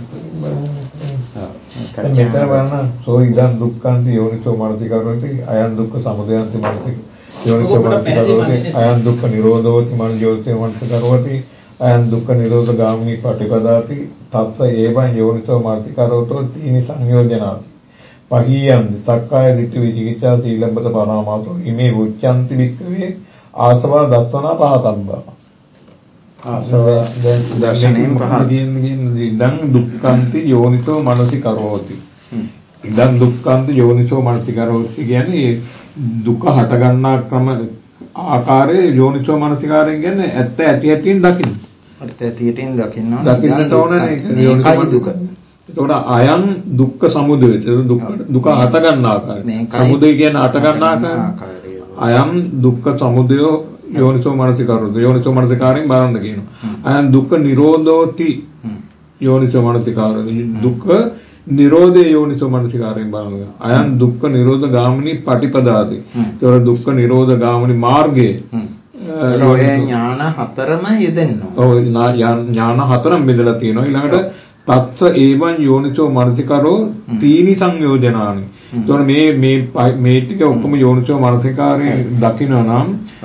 S1: මෙතන බලන්න සෝ ඉදන් දුක්ඛන්ති යෝනිසෝ මනසිකරෝති අයං දුක්ඛ සමුදයන්ති මනසික යෝනිසෝ මනසිකරෝති අයං දුක්ඛ නිරෝධෝති මනෝජෝති මනසිකරෝති අයං දුක්ඛ නිරෝධ ගාමිනී පටිපදාති තත්ත ඒවං යෝනිසෝ මනසිකරෝතෝ තීනි සංයෝජනාති පහියං සක්කාය දිට්ඨි විචිකිච්ඡා සීලබ්බත පරාමාසෝ ඉමේ උච්ඡන්ති වික්ඛවේ ආසවා දස්සනා පහතම්බා
S2: ආසව දර්ශනයෙන්
S1: පහදින්නේ ඉදං දුක්ඛන්ති යෝනිසෝ මනසිකරෝති. ඉදං දුක්ඛන්ති යෝනිසෝ මනසිකරෝති කියන්නේ දුක හට ගන්නා ක්‍රම ආකාරයේ යෝනිසෝ මනසිකාරයෙන් කියන්නේ ඇත්ත ඇති ඇතින් දකින්න.
S2: ඇත්ත ඇති ඇතින් දකින්න
S1: දකින්නට ඕනේ
S2: මේකයි දුක.
S1: ඒතකොට අයං දුක්ඛ සමුදය. දුක හට ගන්නා ආකාරය. සමුදය කියන්නේ හට ගන්නා ආකාරය. අයං දුක්ඛ සමුදය යෝනිසෝ මනසිකාරෝති. යෝනිසෝ මනසිකාරයෙන් බලන්න කියනවා. අයං දුක්ඛ නිරෝධෝති යෝනිසෝ මනසිකාරෝති. දුක්ඛ නිරෝධේ යෝනිසෝ මනසිකාරයෙන් බලන්න. අයං දුක්ඛ නිරෝධ ගාමිනී පටිපදාති. ඒතකොට දුක්ඛ නිරෝධ ගාමිනී මාර්ගයේ
S2: ඔය ඥාන හතරම යෙදෙනවා.
S1: ඔව් ඥාන හතරම බෙදලා තියෙනවා. ඊළඟට තත්ස ඒවං යෝනිසෝ මනසිකරෝ තීනි සංයෝජනානි. එතකොට මේ ටික ඔක්කොම යෝනිසෝ මනසිකාරයෙන් දකින්න නම්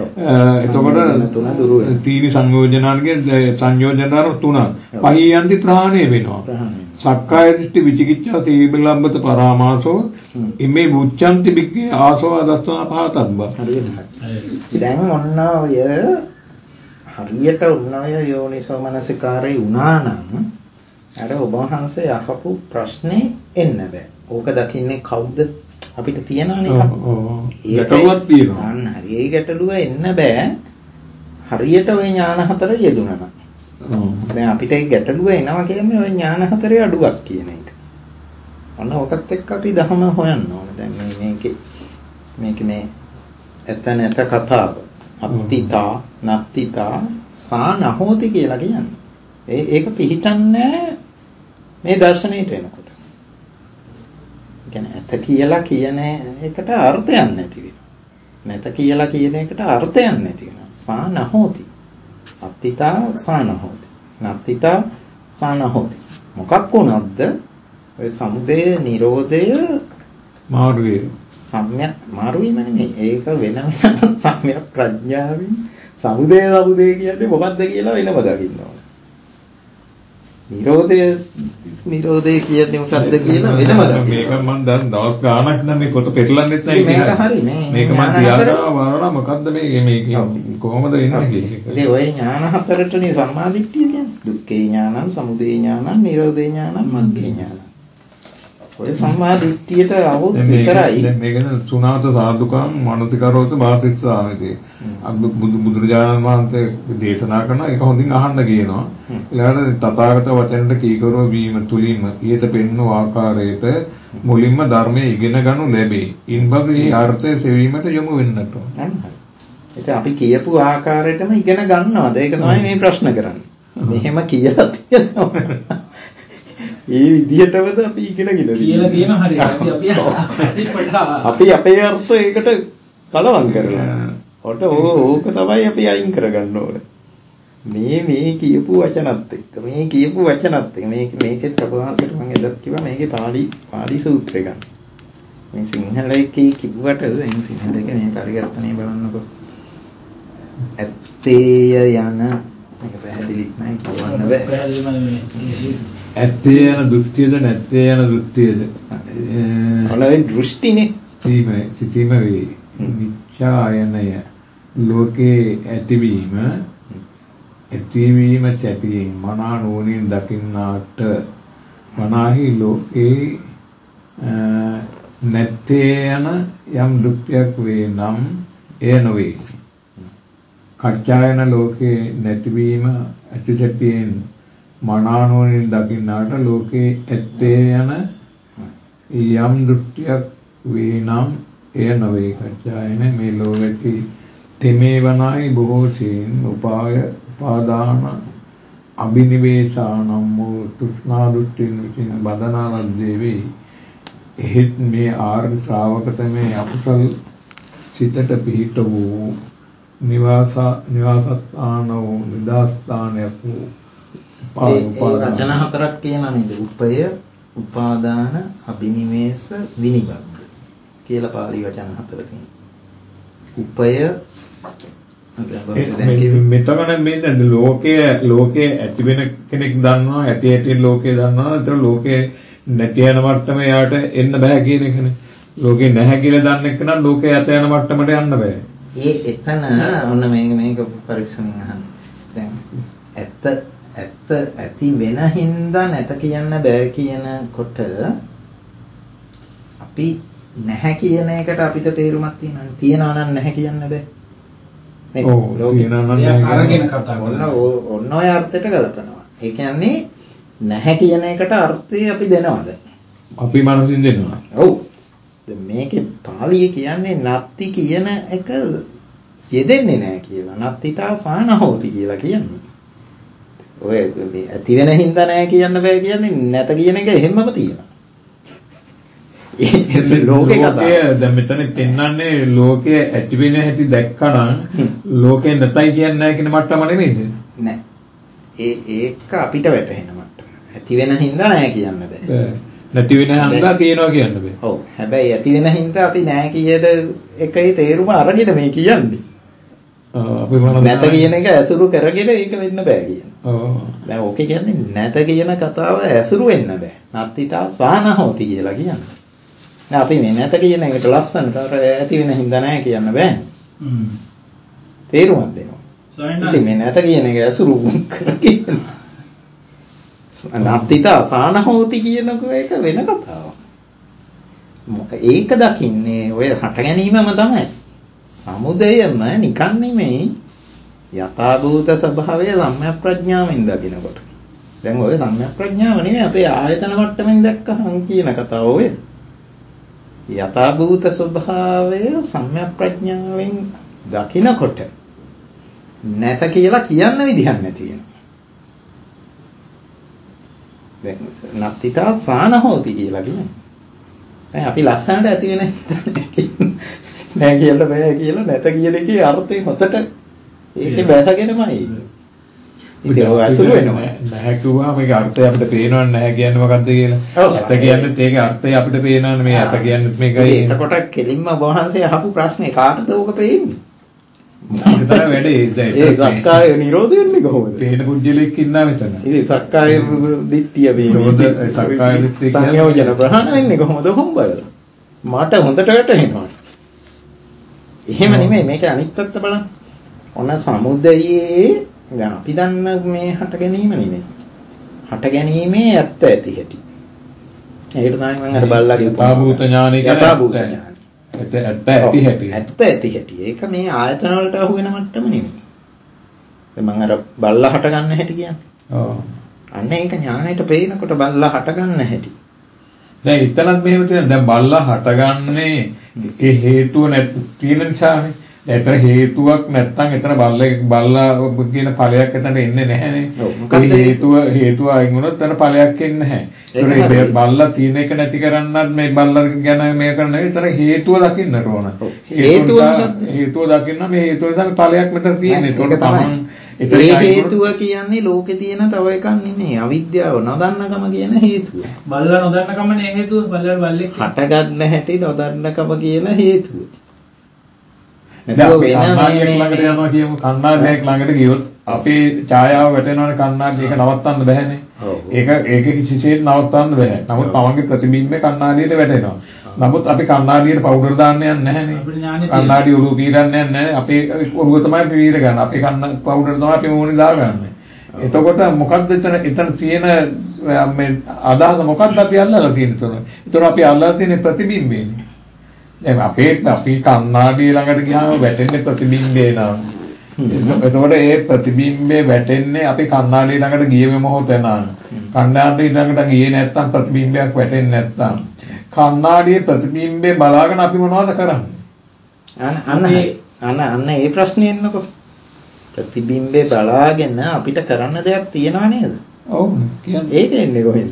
S1: එතකොට තීනි සංයෝජනාන්ගේ සංයෝජනාර තුන පහියන්ති ප්‍රහාණය වෙනවා. සක්කාය දිට්ඨි විචිකිච්ඡා සීලබ්බත පරාමාසෝ ඉමේ මුච්ඡන්ති බික්කේ ආසව දස්සන පහතබ්බ.
S2: දැන් ඔන්න ඔය හරියට ඔන්න ඔය යෝනිසෝ මනසිකාරේ වුණා නම් අර ඔබ වහන්සේ අහපු ප්‍රශ්නේ එන්න බෑ. ඕක දකින්නේ කවුද? අපිට තියනවනේ එකක්.
S1: ගැටලුවක් තියෙනවා.
S2: අන්න හරි. ඒ ගැටලුව එන්න බෑ. හරියට ওই ඥාන හතර යෙදුණා නම්. දැන් අපිට ඒ ගැටලුව එනවා කියන්නේ ওই ඥාන හතරේ අඩුවක් කියන එක. ඔන්න ඔකත් එක්ක අපි දහම හොයන්න ඕනේ. දැන් මේකේ මේ ඇත නැත කතාව. අත්තිතා නත්තිතා සානහෝති කියලා කියන්නේ. ඒක පිළිටන්නේ මේ දර්ශනයට එනකොට. කියන්නේ ඇත කියලා කියන එකට අර්ථයක් නැති වෙනවා. නැත කියලා කියන එකට අර්ථයක් නැති වෙනවා. සානහෝති. අත්තිතා සානහෝති. නත්තිතා සානහෝති. මොකක් වුණත්ද? ඔය සමුදය නිරෝධය
S1: මාර්ගය.
S2: සම්‍යක් මාර්ගයම නෙමෙයි. ඒක වෙනම සම්‍යක් ප්‍රඥාවෙන් සමුදය කියන්නේ මොකක්ද කියලා වෙනම දකින්න ඕනේ. නිරෝධය කියන්නේ මොකක්ද කියලා වෙනම දකින්න.
S1: මේක මම දැන් දවස් ගාණක් නම් මේ පොත පෙරලන්නෙත් නැහැ.
S2: මේක හරි
S1: මේක මම තියාගන්නවා වරණ මොකද්ද මේ කොහොමද එන්නේ කියන්නේ.
S2: ඉතින් ওই ඥාන හතරටනේ සම්මාදිට්ඨිය කියන්නේ. දුක්ඛේ ඥානං, සමුදය ඥානං, නිරෝධේ ඥානං, මග්ගේ ඥානං. ඔය සම්මාදිට්ඨියට අවුත් විතරයි.
S1: දැන් මේකෙන් සුණාත සාදුකම් මානසිකරෝත වාදිස්සාමේදී. බුදුරජාණන් වහන්සේ දේශනා කරන එක හොඳින් අහන්න කියනවා. ඊළඟට තථාගත වචනට කීකරෝ වීම තුලින්ම ඊට පෙන්වන ආකාරයට මුලින්ම ධර්මයේ ඉගෙන ගනු ලැබේ. ඉන්පසු මේ අර්ථය සෙවීමට යොමු වෙන්නට ඕන.
S2: ඉතින් අපි කියපු ආකාරයටම ඉගෙන ගන්නවද? ඒක තමයි මේ ප්‍රශ්න කරන්නේ. මෙහෙම කියලා තියෙනවා. ඒ විදිහටමද අපි ඉගෙනගෙන
S3: කියලා තියෙනවා හරි.
S2: අපි අපේ අර්ථ ඒකට කලවම් කරලා. ඔට ඕක තමයි අපි අයින් කරගන්න ඕනේ. මේ කියපු වචනත් එක්ක කියපු වචනත් එක්ක මේකෙත් අපවහන්සේට මම එදත් කිව්වා මේකේ පාලි සූත්‍රය ගන්න. මේ සිංහල එකේ කිව්වට එන් සිංහල එකේ මේ පරිවර්තනය බලන්නකො. ඇත්තේය යන මේක පැහැදිලිත් නැහැ කියවන්න බෑ.
S1: ඇත්තේ යන දෘෂ්ටියද නැත්තේ යන දෘෂ්ටියද?
S2: ඔනවේ දෘෂ්ටිනේ.
S1: සිතීම වේ. මිච්ඡායනය ලෝකේ ඇතිවීම සැපයෙන් මනා නුවණින් දකින්නාට මනාහි ලෝකේ නැත්තේ යන යම් දෘෂ්ටියක් වේ නම් එය නොවේ. කච්චායන ලෝකේ නැතිවීම ඇති සැපයෙන් මනා නුවණින් දකින්නාට ලෝකේ ඇත්තේ යන යම් දෘෂ්ටියක් වේ නම් එය නොවේ. කච්චායන මේ ලෝකේ තෙමේ වනායි බොහෝ සීන් උපාදාන අබිනිවේෂානම් වූ තෘෂ්ණා දෘෂ්ටින් විසින් බදනාලද්දේ වේ. එහෙත් මේ ආර්ය ශ්‍රාවකතමේ අකුසල් සිතට පිහිට වූ නිවාසස්ථාන වූ නිදාස්ථානයක් වූ
S2: වචන හතරක් කියනවා නේද? උපය, උපාදාන, අබිනිවේෂ, විනිබද්ධ කියලා පාලි වචන හතර තියෙනවා. උපය
S1: මෙතන මේ දැන් ලෝකයේ ඇති වෙන කෙනෙක් දන්නවා ඇති ලෝකේ දන්නවා. ඒතර ලෝකේ නැති යන මට්ටම යාට එන්න බෑ කියන එකනේ. ලෝකේ නැහැ කියලා දන්න එක නම් ලෝකේ ඇත යන මට්ටමට යන්න බෑ.
S2: එතන ඔන්න මේක පරිස්සමෙන් අහන්න. දැන් ඇත්ත ඇති වෙන හින්දා නැත කියන්න බෑ කියනකොට අපි නැහැ කියන එකට අපිට තේරුමක් තියෙනවනේ. තියනවා නම් නැහැ කියන්න බෑ. ඔන්න ඔය අර්ථයට ගලපනවා. ඒ කියන්නේ නැහැ කියන එකට අර්ථය අපි දෙනවද?
S1: අපි මනසින් දෙනවා.
S2: ඔව්. දැන් මේකේ පාලිය කියන්නේ නත්ති කියන එක යෙදෙන්නේ නැහැ කියලා. නත්තිතා සාන හෝති කියලා කියන්නේ. ඔය ඇති වෙන හින්දා නැහැ කියන්න බෑ කියන්නේ නැත කියන එක එහෙමම තියෙනවා.
S1: ලෝකේ දැන් මෙතන පෙන්වන්නේ ලෝකයේ ඇති වෙන හැටි දැක්කනම් ලෝකේ නැතයි කියන්නේ නැහැ කියන මට්ටම නෙමෙයිද?
S2: නෑ. ඒක අපිට වැටහෙන මට්ටම. ඇති වෙන හින්දා නැහැ කියන්න බෑ.
S1: නැති වෙන හින්දා තියනවා කියන්න බෑ.
S2: ඔව්. හැබැයි ඇති වෙන හින්දා අපි නැහැ කියද එකේ තේරුම අරගෙන මේ කියන්නේ.
S1: අපි මොනවද
S2: නැත කියන එක ඇසුරු කරගෙන ඒක වෙන්න බෑ කියන.
S1: ඔව්.
S2: දැන් ඕකේ කියන්නේ නැත කියන කතාව ඇසුරු වෙන්න බෑ. නත්තිතා සාන හෝති කියලා කියන්නේ. නෑ අපි මේ නැත කියන එකට ලස්සනට ඇති වෙන හින්දා නැහැ කියන්න බෑනේ. තේරුමක් දෙනවා. ඉතින් මේ නැත කියන එක ඇසුරු කරගෙන නත්තිතා සාන හෝති කියනකෝ ඒක වෙන කතාවක්. ඒක දකින්නේ ඔය හට ගැනීමම තමයි. සමුදයම නිකන් නෙමෙයි යථාභූත ස්වභාවය සම්‍යක් ප්‍රඥාවෙන් දකිනකොට. දැන් ඔය සම්‍යක් ප්‍රඥාව නෙමෙයි අපේ ආයතන මට්ටමින් දැක්කහම කියන කතාව ඔය. යථාභූත ස්වභාවය සම්‍යක් ප්‍රඥාවෙන් දකිනකොට නැත කියලා කියන්න විදිහක් නැති වෙනවා. දැන් නත්තිතා සාන හෝති කියලා කියන්නේ. දැන් අපි ලස්සනට ඇති වෙන නෑ කියලා බෑ කියලා නැත කියන එකේ අර්ථය හොතට ඒකේ බැසගෙනමයි. ඉතින් ඔය අසුර වෙනවා.
S1: නැහැ කිව්වම මේක අර්ථය අපිට පේනවන්නේ නැහැ කියන්නේ මොකද්ද කියලා. ඇත කියන්නේත් ඒකේ අර්ථය අපිට පේනවනේ මේ ඇත කියන්නේත් මේකයි.
S2: එතකොට කෙලින්ම වහන්සේ අහපු ප්‍රශ්නේ කාටද ඕක පේන්නේ?
S1: මොකද වැඩේ
S2: ඒ සක්කාය නිරෝධ වෙන්නේ කොහොමද?
S1: පේන කුජලෙක් ඉන්නා මෙතන.
S2: ඉතින් සක්කාය දිට්ඨිය මේ
S1: සක්කාය දිට්ඨිය
S2: සංයෝජන ප්‍රහාණය වෙන්නේ කොහොමද? හොම්බල. මට හොඳට වැටහෙනවා. එහෙම නෙමෙයි මේක අනිත් පැත්ත බලන්න. ඔන්න සමුදයේ දැන් අපි දන්න මේ හට ගැනීම නෙමෙයි. හට ගැනීමේ ඇත්ත ඇති හැටි. ඒකට තමයි මම අර බල්ලාගේ
S1: යථාභූත ඥානය කියන්නේ
S2: යථාභූත ඥානය.
S1: ඇත්ත ඇති හැටි.
S2: ඇත්ත ඇති හැටි. ඒක මේ ආයතන වලට අහු වෙන මට්ටම නෙමෙයි. දැන් මම අර බල්ලා හට ගන්න හැටි කියන්නේ.
S1: ඔව්.
S2: අන්න ඒක ඥාණයට පේනකොට බල්ලා හට ගන්න හැටි.
S1: දැන් ඉතලත් මෙහෙම තියෙනවා. දැන් බල්ලා හටගන්නේ ඒ හේතුව තියෙන නිසානේ. ඒතර හේතුවක් නැත්තම් එතන බල්ලා කියන ඵලයක් එතනට එන්නේ නැහැනේ. ඒ හේතුව අයින් වුණොත් එතන ඵලයක් එන්නේ නැහැ. ඒක බල්ලා තියෙන එක නැති කරන්නත් මේ බල්ලා ගැන මේ කරන්නේ එතන හේතුව දකින්නට ඕන. හේතුව දකින්න මේ හේතුව නිසා ඵලයක් මෙතන තියෙන්නේ. ඒක තමයි
S2: ඒ හේතුව කියන්නේ ලෝකේ තියෙන තව එකක් නෙමෙයි. අවිද්‍යාව නොදන්නකම කියන හේතුව.
S3: බල්ලා නොදන්නකමනේ හේතුව. බල්ලා බල්ලෙක්
S2: හටගන්න හැටි නොදන්නකම කියන හේතුව.
S1: කන්නාඩියක් ළඟට යනවා කියමු. කන්නාඩියක් ළඟට ගියොත් අපේ ඡායාව වැටෙනවනේ කන්නාඩිය. ඒක නවත්තන්න බෑනේ. ඒක කිසිසේත් නවත්තන්න බෑ. නමුත් තමන්ගේ ප්‍රතිබිම්බේ කන්නාඩියට වැටෙනවා. නමුත් අපි කන්නාඩියට පවුඩර් දාන්න යන්නේ නැහනේ. කන්නාඩිය ඔලුව පීරන්නේ නැහැ. අපේ ඔලුව තමයි පීර ගන්න. අපේ පවුඩර් තමයි අපි මූණේ දාගන්නේ. එතකොට මොකද්ද එතන තියෙන මේ අදහස මොකද්ද අපි අල්ලලා තියෙන්නේ එතන? ඒතර අපි අල්ලලා තියෙන ප්‍රතිබිම්බේනේ. දැන් අපි කන්නාඩිය ළඟට ගියාම වැටෙන්නේ ප්‍රතිබිම්බේ නම්. එතකොට ඒ ප්‍රතිබිම්බේ වැටෙන්නේ අපි කන්නාඩිය ළඟට ගියේ මොහොතේ නම්. කන්නාඩිය ළඟට ගියේ නැත්තම් ප්‍රතිබිම්බයක් වැටෙන්නේ නැත්තම්. කන්නාඩියේ ප්‍රතිබිම්බේ බලාගෙන අපි මොනවද කරන්නේ?
S2: අන්න ඒ ප්‍රශ්නේ එන්නකො. ප්‍රතිබිම්බේ බලාගෙන අපිට කරන්න දෙයක් තියනව නේද?
S1: ඔව් කියන්නේ.
S2: ඒක එන්නේ කොහෙන්ද?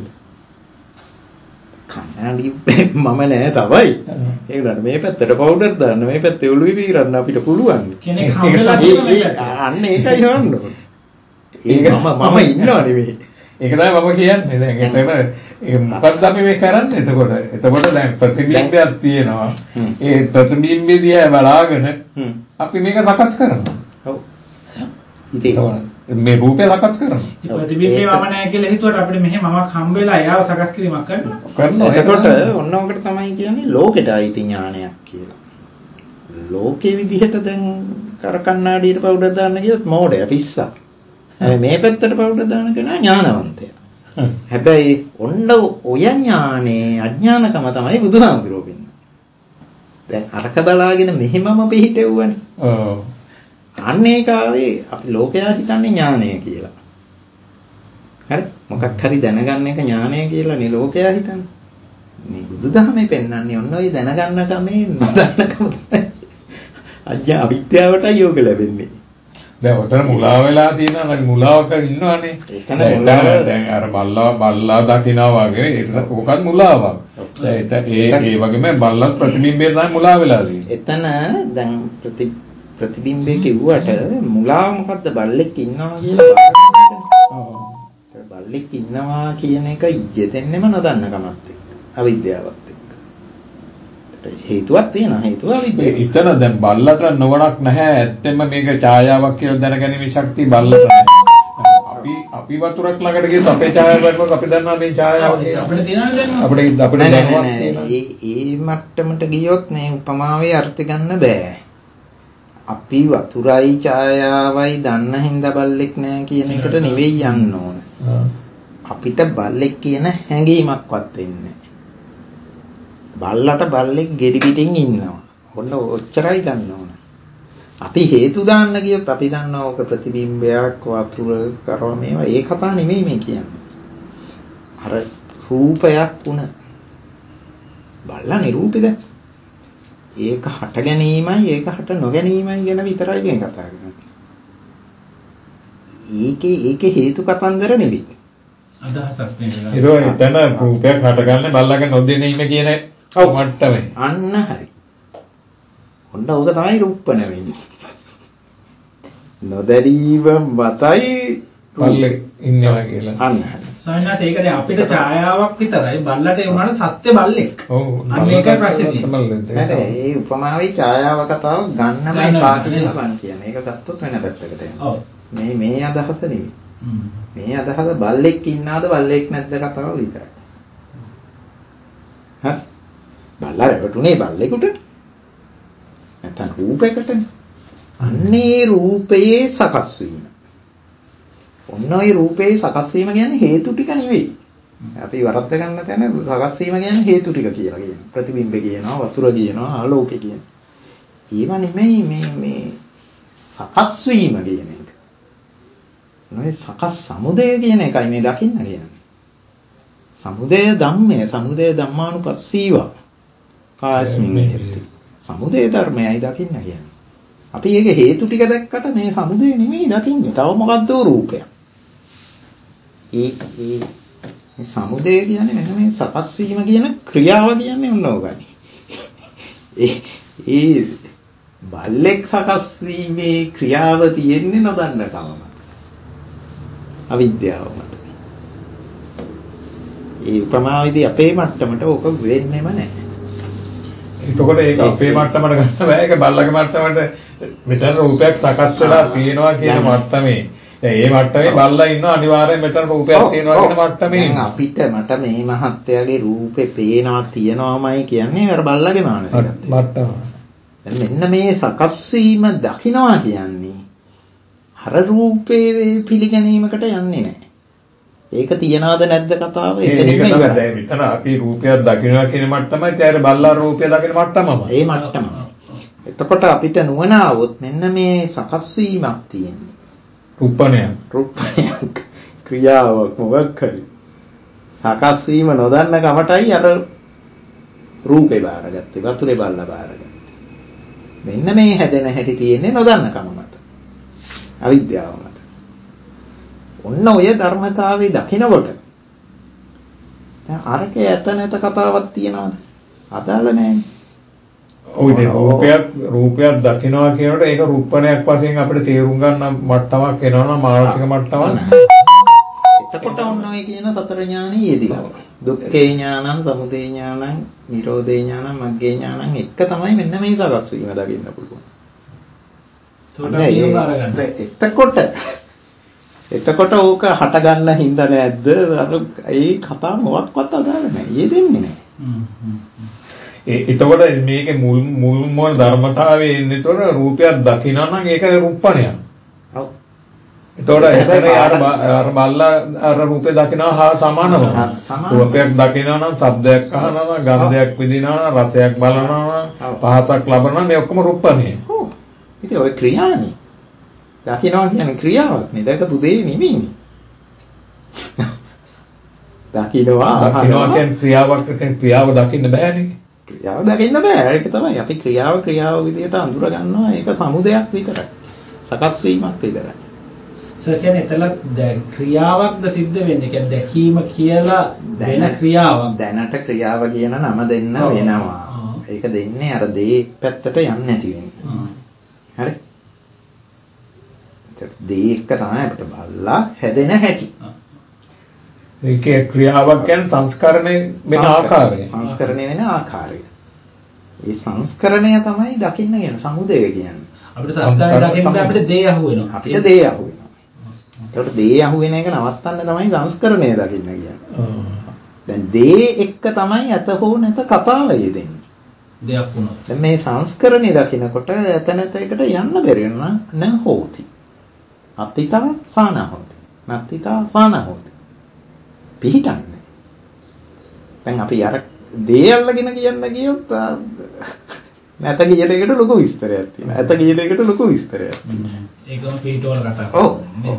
S2: කන්නාඩි මම නෑ තමයි. ඒකට මේ පැත්තට පවුඩර් දාන්න මේ පැත්තේ ඔළුවේ පීරන්න අපිට පුළුවන්.
S3: කෙනෙක් හම්බෙලා තියෙනවා.
S2: අන්න ඒකයි හොන්න ඕනේ. ඒක මම ඉන්නව නෙමෙයි.
S1: ඒක තමයි මම කියන්නේ. දැන් එතන මොකක්ද අපි මේ කරන්නේ එතකොට දැන් ප්‍රතිබිම්බයක් තියෙනවා. ඒ ප්‍රතිබිම්බය දිහා බලාගෙන අපි මේක සකස් කරනවා.
S2: ඔව්. ඉතින්
S1: මේ රූපය සකස් කරනවා.
S3: ප්‍රතිබිම්බේ මම නැහැ කියලා හිතුවට අපිට මෙහෙම මමක් හම්බ වෙලා එයාව සකස් කිරීමක් කරනවා.
S2: එතකොට ඔන්න ඔකට තමයි කියන්නේ ලෝකෙට අයිති ඥානයක් කියලා. ලෝකේ විදිහට දැන් කර කන්නාඩියට පවුඩර් දාන්න කියොත් මෝඩය පිස්සා. හැබැයි මේ පැත්තට පවුඩර් දාන කෙනා ඥානවන්තයා. හැබැයි ඔන්න ඔය ඥානේ අඥානකම තමයි බුදුහාමුදුරුවෝ වෙන්නේ. දැන් අරක බලාගෙන මෙහෙමම පිහිටෙව්වනේ.
S1: ඔව්.
S2: අන්න ඒකාවේ අපි ලෝකයා හිතන්නේ ඥානය කියලා. හරි? මොකක් හරි දැනගන්න එක ඥානය කියලා නේ ලෝකයා හිතන්නේ. මේ බුදුදහමේ පෙන්වන්නේ ඔන්න ඔය දැනගන්නකමේ නොදන්නකම තමයි. අවිද්‍යාවටයි යෝග ලැබෙන්නේ.
S1: දැන් උතන මුලා වෙලා තියෙනවා මුලාවක ඉන්නවනේ.
S2: එතන මුලාව
S1: දැන් අර බල්ලා දකින්නවා වගේ ඒක ඕකත් මුලාවක්. ඒ වගේම බල්ලත් ප්‍රතිබිම්බය තමයි මුලා වෙලා තියෙන්නේ.
S2: එතන දැන් ප්‍රතිබිම්බේ කිව්වට මුලාව මොකද්ද බල්ලෙක් ඉන්නවා කියලා බලන්න. බල්ලෙක් ඉන්නවා කියන එක යෙදෙන්නෙම නොදන්නකමත් එක්ක. අවිද්‍යාවත් එක්ක. හේතුවක් තියෙනවා. හේතුව අවිද්‍යාව.
S1: එතන දැන් බල්ලට නොවණක් නැහැ. ඇත්තෙන්ම මේක ඡායාවක් කියලා දැනගැනීමේ ශක්තිය බල්ලට නැහැ. අපි වතුරක් ළඟට ගියොත් අපේ ඡායාවක් අපි දන්නවා මේ ඡායාව
S3: අපිට තියෙනවද
S2: ඒ මට්ටමට ගියොත් මේ උපමාවේ අර්ථ ගන්න බෑ. අපි වතුරයි ඡායාවයි දන්න හින්දා බල්ලෙක් නෑ කියන එකට නෙවෙයි යන්න ඕන. අපිට බල්ලෙක් කියන හැඟීමක්වත් එන්නේ බල්ලට බල්ලෙක් ගෙඩි පිටින් ඉන්නවා. ඔන්න ඔච්චරයි ගන්න ඕන. අපි හේතු දාන්න ගියොත් අපි දන්නවා ඔක ප්‍රතිබිම්බයක් වතුර කරව මේවා ඒ කතා නෙමෙයි මේ කියන්නේ. අර රූපයක් වුණ බල්ලා නිරූපිත. ඒක හට ගැනීමයි ඒක හට නොගැනීමයි ගැන විතරයි මේ කතා කරන්නේ. ඒකේ හේතු කතන්දර නෙවෙයි.
S3: අදහසක් නෙවෙයි.
S1: ඒක එතන රූපයක් හටගන්නේ බල්ලගේ නොදැනීම කියන මට්ටමේ.
S2: අන්න හරි. ඔන්න ඕක තමයි රූපණ වෙන්නේ. නොදැනීම මතයි
S1: බල්ලෙක් ඉන්නවා කියලා.
S2: අන්න හරි.
S3: සාමාන්‍යයෙන් ඒක දැන් අපිට ඡායාවක් විතරයි බල්ලට ඒ වුණාට සත්‍ය බල්ලෙක්.
S1: ඔව්.
S3: අන්න ඒකයි ප්‍රශ්නේ තියෙන්නේ.
S2: ඒ උපමාවේ ඡායාව කතාව ගන්නමයි පාකියලා මම කියන්නේ. ඒක ගත්තොත් වෙන පැත්තකට යනවා. ඔව්. මේ අදහස නෙවෙයි. මේ අදහස බල්ලෙක් ඉන්නාද බල්ලෙක් නැද්ද කතාව විතරයි. හරි. බල්ලා රැවටුනේ බල්ලෙකුට. නැත්නම් රූපයකටනේ. අන්නේ රූපයේ සකස් වීම. ඔන්න ඔය රූපේ සකස් වීම කියන්නේ හේතු ටික නෙවෙයි. අපි වරද්ද ගන්න තැන සකස් වීම කියන්නේ හේතු ටික කියලා කියනවා. ප්‍රතිබිම්බ කියනවා, වතුර කියනවා, ආලෝකය කියනවා. ඒව නෙමෙයි මේ සකස් වීම කියන එක. නෑ සකස් සමුදය කියන එකයි මේ දකින්න කියන්නේ. සමුදය ධම්මය, සමුදය ධම්මානුපස්සීව. කායස්මින් විහෙරති. සමුදය ධර්මයයි දකින්න කියන්නේ. අපි ඒක හේතු ටික දැක්කට මේ සමුදය නෙමෙයි දකින්නේ. තව මොකද්ද රූපයක්. මේ සමුදය කියන්නේ මෙන්න මේ සකස් වීම කියන ක්‍රියාව කියන්නේ ඔන්න ඕකයි. ඒ බල්ලෙක් සකස් වීමේ ක්‍රියාව තියෙන්නේ නොදන්න කම මත. අවිද්‍යාව මත. ඒ උපමාවේදී අපේ මට්ටමට ඕක වෙන්නේම නැහැ.
S1: එතකොට ඒක අපේ මට්ටමට ගන්න බෑ. ඒක බල්ලගේ මට්ටමට මෙතන රූපයක් සකස් වෙලා තියෙනවා කියන මට්ටමේ. දැන් මේ මට්ටමේ බල්ලා ඉන්නවා අනිවාර්යෙන් මෙතන රූපයක් තියෙනවා කියන මට්ටමේ.
S2: දැන් අපිට මට මේ මහත්යාගේ රූපේ පේනවා තියනවාමයි කියන්නේ අර බල්ලගේ මානසිකත්වය.
S1: මට්ටම.
S2: දැන් මෙන්න මේ සකස් වීම දකින්නවා කියන්නේ අර රූපේ පිළිගැනීමකට යන්නේ නැහැ. ඒක තියනවද නැද්ද කතාව එතනම ඉවරයි.
S1: දැන් මෙතන අපි රූපයක් දකින්නවා කියන මට්ටමයි ඊට බල්ලා රූපය දකින මට්ටමම.
S2: ඒ මට්ටම. එතකොට අපිට නුවණ આવොත් මෙන්න මේ සකස් වීමක් තියෙන්නේ. රූපණයක් ක්‍රියාවක් මොකක් හරි. සකස් වීම නොදන්න කමටයි අර රූපේ බාරගත්තේ වතුරේ බල්ලා බාරගත්තේ. මෙන්න මේ හැදෙන හැටි තියෙන්නේ නොදන්න කම මත. අවිද්‍යාව මත. ඔන්න ඔය ධර්මතාවයේ දකිනකොට දැන් අරකේ ඇත නැත කතාවක් තියනවාද? අදාළ නැහැ.
S1: ඔය රූපයක් දකින්නවා කියනකොට ඒක රූපණයක් වශයෙන් අපිට තේරුම් ගන්න මට්ටමක් එනවා මානසික මට්ටමක්.
S2: එතකොට ඔන්න ඔය කියන සතර ඥානෙ යෙදිලා. දුක්ඛේ ඥානං, සමුදය ඥානං, නිරෝධේ ඥානං, මග්ගේ ඥානං එක තමයි මෙන්න මේ සකස් වීම දකින්න පුළුවන්. එතකොට ඕක හට ගන්න හින්දා නැද්ද? අර ඒ කතාව මොකක්වත් අදාළ නැහැ. යෙදෙන්නේ නැහැ.
S1: එතකොට මේකේ මුල් ධර්මතාවයේ ඉන්නතොර රූපයක් දකිනා නම් ඒක රූපණයක්.
S2: ඔව්.
S1: එතකොට එතන අර බල්ලා අර රූපේ දකිනවා හා සමානව. රූපයක් දකිනවා නම් ශබ්දයක් අහනවා, ගන්ධයක් විඳිනවා, රසයක් බලනවා, පහසක් ලබනවා මේ ඔක්කොම රූපණේ.
S2: ඔව්. ඉතින් ඔය ක්‍රියානේ. දකිනවා කියන්නේ ක්‍රියාවක් නේ. දැකපු දේ නෙමෙයිනේ. දකිනවා
S1: කියන්නේ ක්‍රියාව දකින්න බෑනේ.
S2: ක්‍රියාව දකින්න බෑ. ඒක තමයි. අපි ක්‍රියාව විදියට අඳුර ගන්නවා. ඒක සමුදයක් විතරයි. සකස් වීමක් විතරයි.
S3: සර් කියන්නේ එතන ක්‍රියාවක්ද සිද්ධ වෙන්නේ? කියන්නේ දැකීම කියලා වෙන ක්‍රියාවක්.
S2: දැනට ක්‍රියාව කියන නම දෙන්න වෙනවා. ඒක දෙන්නේ අර දේ පැත්තට යන්නේ නැති වෙන්නේ. හරි. දේ එක තමයි අපිට බලලා හැදෙන හැටි.
S1: ඒකේ ක්‍රියාවක් කියන්නේ සංස්කරණය වෙන ආකාරය.
S2: සංස්කරණය වෙන ආකාරය. ඒ සංස්කරණය තමයි දකින්න කියන සමුදය කියන්නේ.
S3: අපිට සංස්කරණය දකින්න අපිට දේ අහු වෙනවා.
S2: අපිට දේ අහු වෙනවා. ඒකට දේ අහු වෙන එක නවත්තන්න තමයි සංස්කරණය දකින්න කියන්නේ. දැන් දේ එක්ක තමයි අත හෝ නැත කතාව යෙදෙන්නේ.
S3: දෙයක් වුණා.
S2: දැන් මේ සංස්කරණය දකින්නකොට ඇත නැත එකට යන්න බැරි වෙනවා න හෝති. අත්තිතා සාන හෝති. නත්තිතා සාන හෝති. පිහිටන්නේ. දැන් අපි අර දේ අල්ලගෙන කියන්න ගියොත් නැත කියන එකට ලොකු විස්තරයක් තියෙනවා. ඇත කියන එකට ලොකු විස්තරයක්.
S3: ඒකම පිහිටවල කතා
S2: කරනවා.
S3: ඔව්.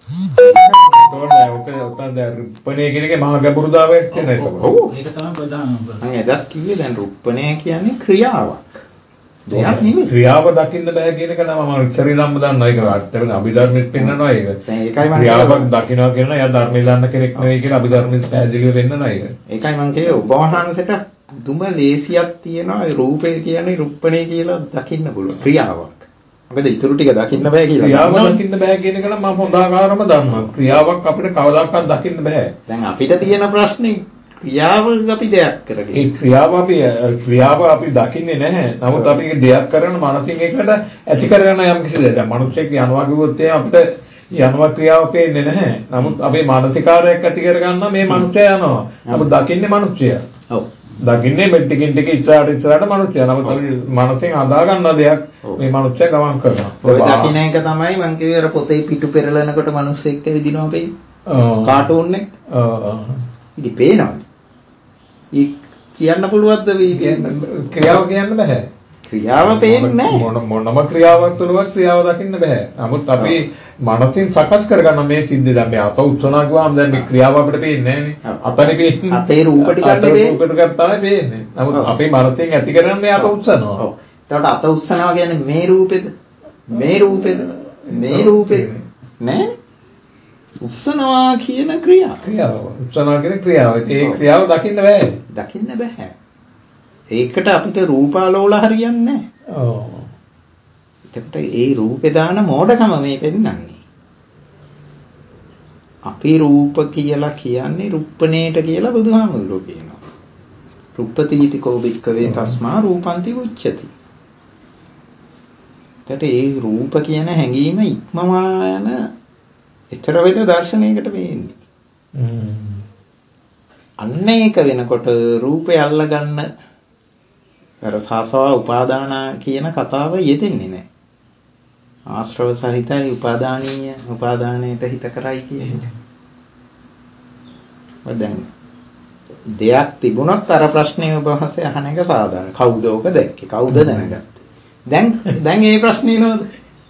S1: රුප්පණය කියන එකේ මහා ගැඹුරුතාවයක් තියෙනවා ඒක.
S2: ඔව්.
S3: ඒක තමයි ප්‍රධානම ප්‍රශ්නේ.
S2: මම එදත් කිව්වේ දැන් රුප්පණය කියන්නේ ක්‍රියාවක්. දෙයක් නෙමෙයි.
S1: ක්‍රියාව දකින්න බෑ කියන එක නම මම ඉස්සරින්ම දන්නවා. ඒක ඇත්තටම අභිධර්මෙත් පෙන්නනවා ඒක.
S2: දැන් ඒකයි මම
S1: ක්‍රියාවක් දකින්නවා කියන එයා ධර්මයේ දන්න කෙනෙක් නෙවෙයි කියලා අභිධර්මෙත් පැහැදිලිව වෙන්නනවා ඒක.
S2: ඒකයි මම කිව්වේ ඔබ වහන්සේට දුඹ ලේසියක් තියෙනවා. ඒ රූපය කියන්නේ රුප්පණය කියලා දකින්න පුළුවන් ක්‍රියාවක්. මොකද ඊටු ටික දකින්න බෑ කියලා.
S1: ක්‍රියාව දකින්න බෑ කියන එක නම් මම හොඳාකාරම දන්නවා. ක්‍රියාවක් අපිට කවදාකවත් දකින්න බෑ.
S2: දැන් අපිට තියෙන ප්‍රශ්නේ ක්‍රියාව අපි දෙයක් කරගෙන.
S1: ඒ ක්‍රියාව අපි දකින්නේ නැහැ. නමුත් අපි ඒක දෙයක් කරන මනසින් එකට ඇති කරගෙන යම් කිසි දෙයක්. දැන් මිනිස්සෙක් යනවා කිව්වොත් අපිට යනවා ක්‍රියාව පේන්නේ නැහැ. නමුත් අපේ මානසිකාරයක් ඇති කර ගන්න මේ මිනිස්සයා යනවා. නමුත් දකින්නේ මිනිස්සයා.
S2: ඔව්.
S1: දකින්නේ මෙට්ටිකින් ටික ඉස්සරහට මිනිස්සයා. නමුත් අපි මනසෙන් හදා ගන්න දෙයක් මේ මිනිස්සයා ගමන් කරනවා.
S2: ඔය දකින්න එක තමයි මම කිව්වේ අර පොතේ පිටු පෙරලනකොට මිනිස්සෙක් විදිනවා වෙන්නේ. කාටූන් එක. ඉතින් පේනවනේ. කියන්න පුළුවන්ද මේ
S1: ක්‍රියාව කියන්න බෑ.
S2: ක්‍රියාව පේන්නේ නැහැ.
S1: මොනම ක්‍රියාවක් තුනවත් ක්‍රියාව දකින්න බෑ. නමුත් අපි මනසින් සකස් කරගන්න මේ සිද්ධිය දැන් මේ අත උත්සනා ගාම දැන් මේ ක්‍රියාව අපිට පේන්නේ නැහැ නේ. අතනේ පේන්නේ.
S2: අතේ රූප ටිකක්
S1: නෙවෙයි. රූප ටිකක් තමයි පේන්නේ. නමුත් අපේ මනසින් ඇති කරගෙන මේ අත උත්සනවා.
S2: ඔව්. එතකොට අත උත්සනවා කියන්නේ මේ රූපෙද? මේ රූපෙද? මේ රූපෙද? නෑ. උත්සනවා කියන ක්‍රියාව.
S1: උත්සනවා කියන ක්‍රියාව. ඒ ක්‍රියාව දකින්න බෑ.
S2: දකින්න බෑ. ඒකට අපිට රූපාලෝල හරියන්නේ නැහැ.
S1: ඔව්.
S2: එතකොට ඒ රූපේ දාන මෝඩකම මේ පෙන්නන්නේ. අපි රූප කියලා කියන්නේ රුප්පණේට කියලා බුදුහාමුදුරුවෝ කියනවා. රුප්පතිතිකෝ භික්ඛවේ තස්මා රූපන්ති උච්චති. එතකොට ඒ රූප කියන හැඟීම ඉක්මවා යන ඊතර වෙන දර්ශනයකට වෙන්නේ. අන්න ඒක වෙනකොට රූපය අල්ලගන්න අර සාසව උපාදාන කියන කතාව යෙදෙන්නේ නැහැ. ආශ්‍රව සහිතයි උපාදානීය උපාදානයට හිත කරයි කියන්නේ. දැන් දෙයක් තිබුණොත් අර ප්‍රශ්නේ ඔබ වහන්සේ අහන එක සාධාරණ. කවුද ඔක දැක්කේ? කවුද දැනගත්තේ? දැන් මේ ප්‍රශ්නේ නෝද?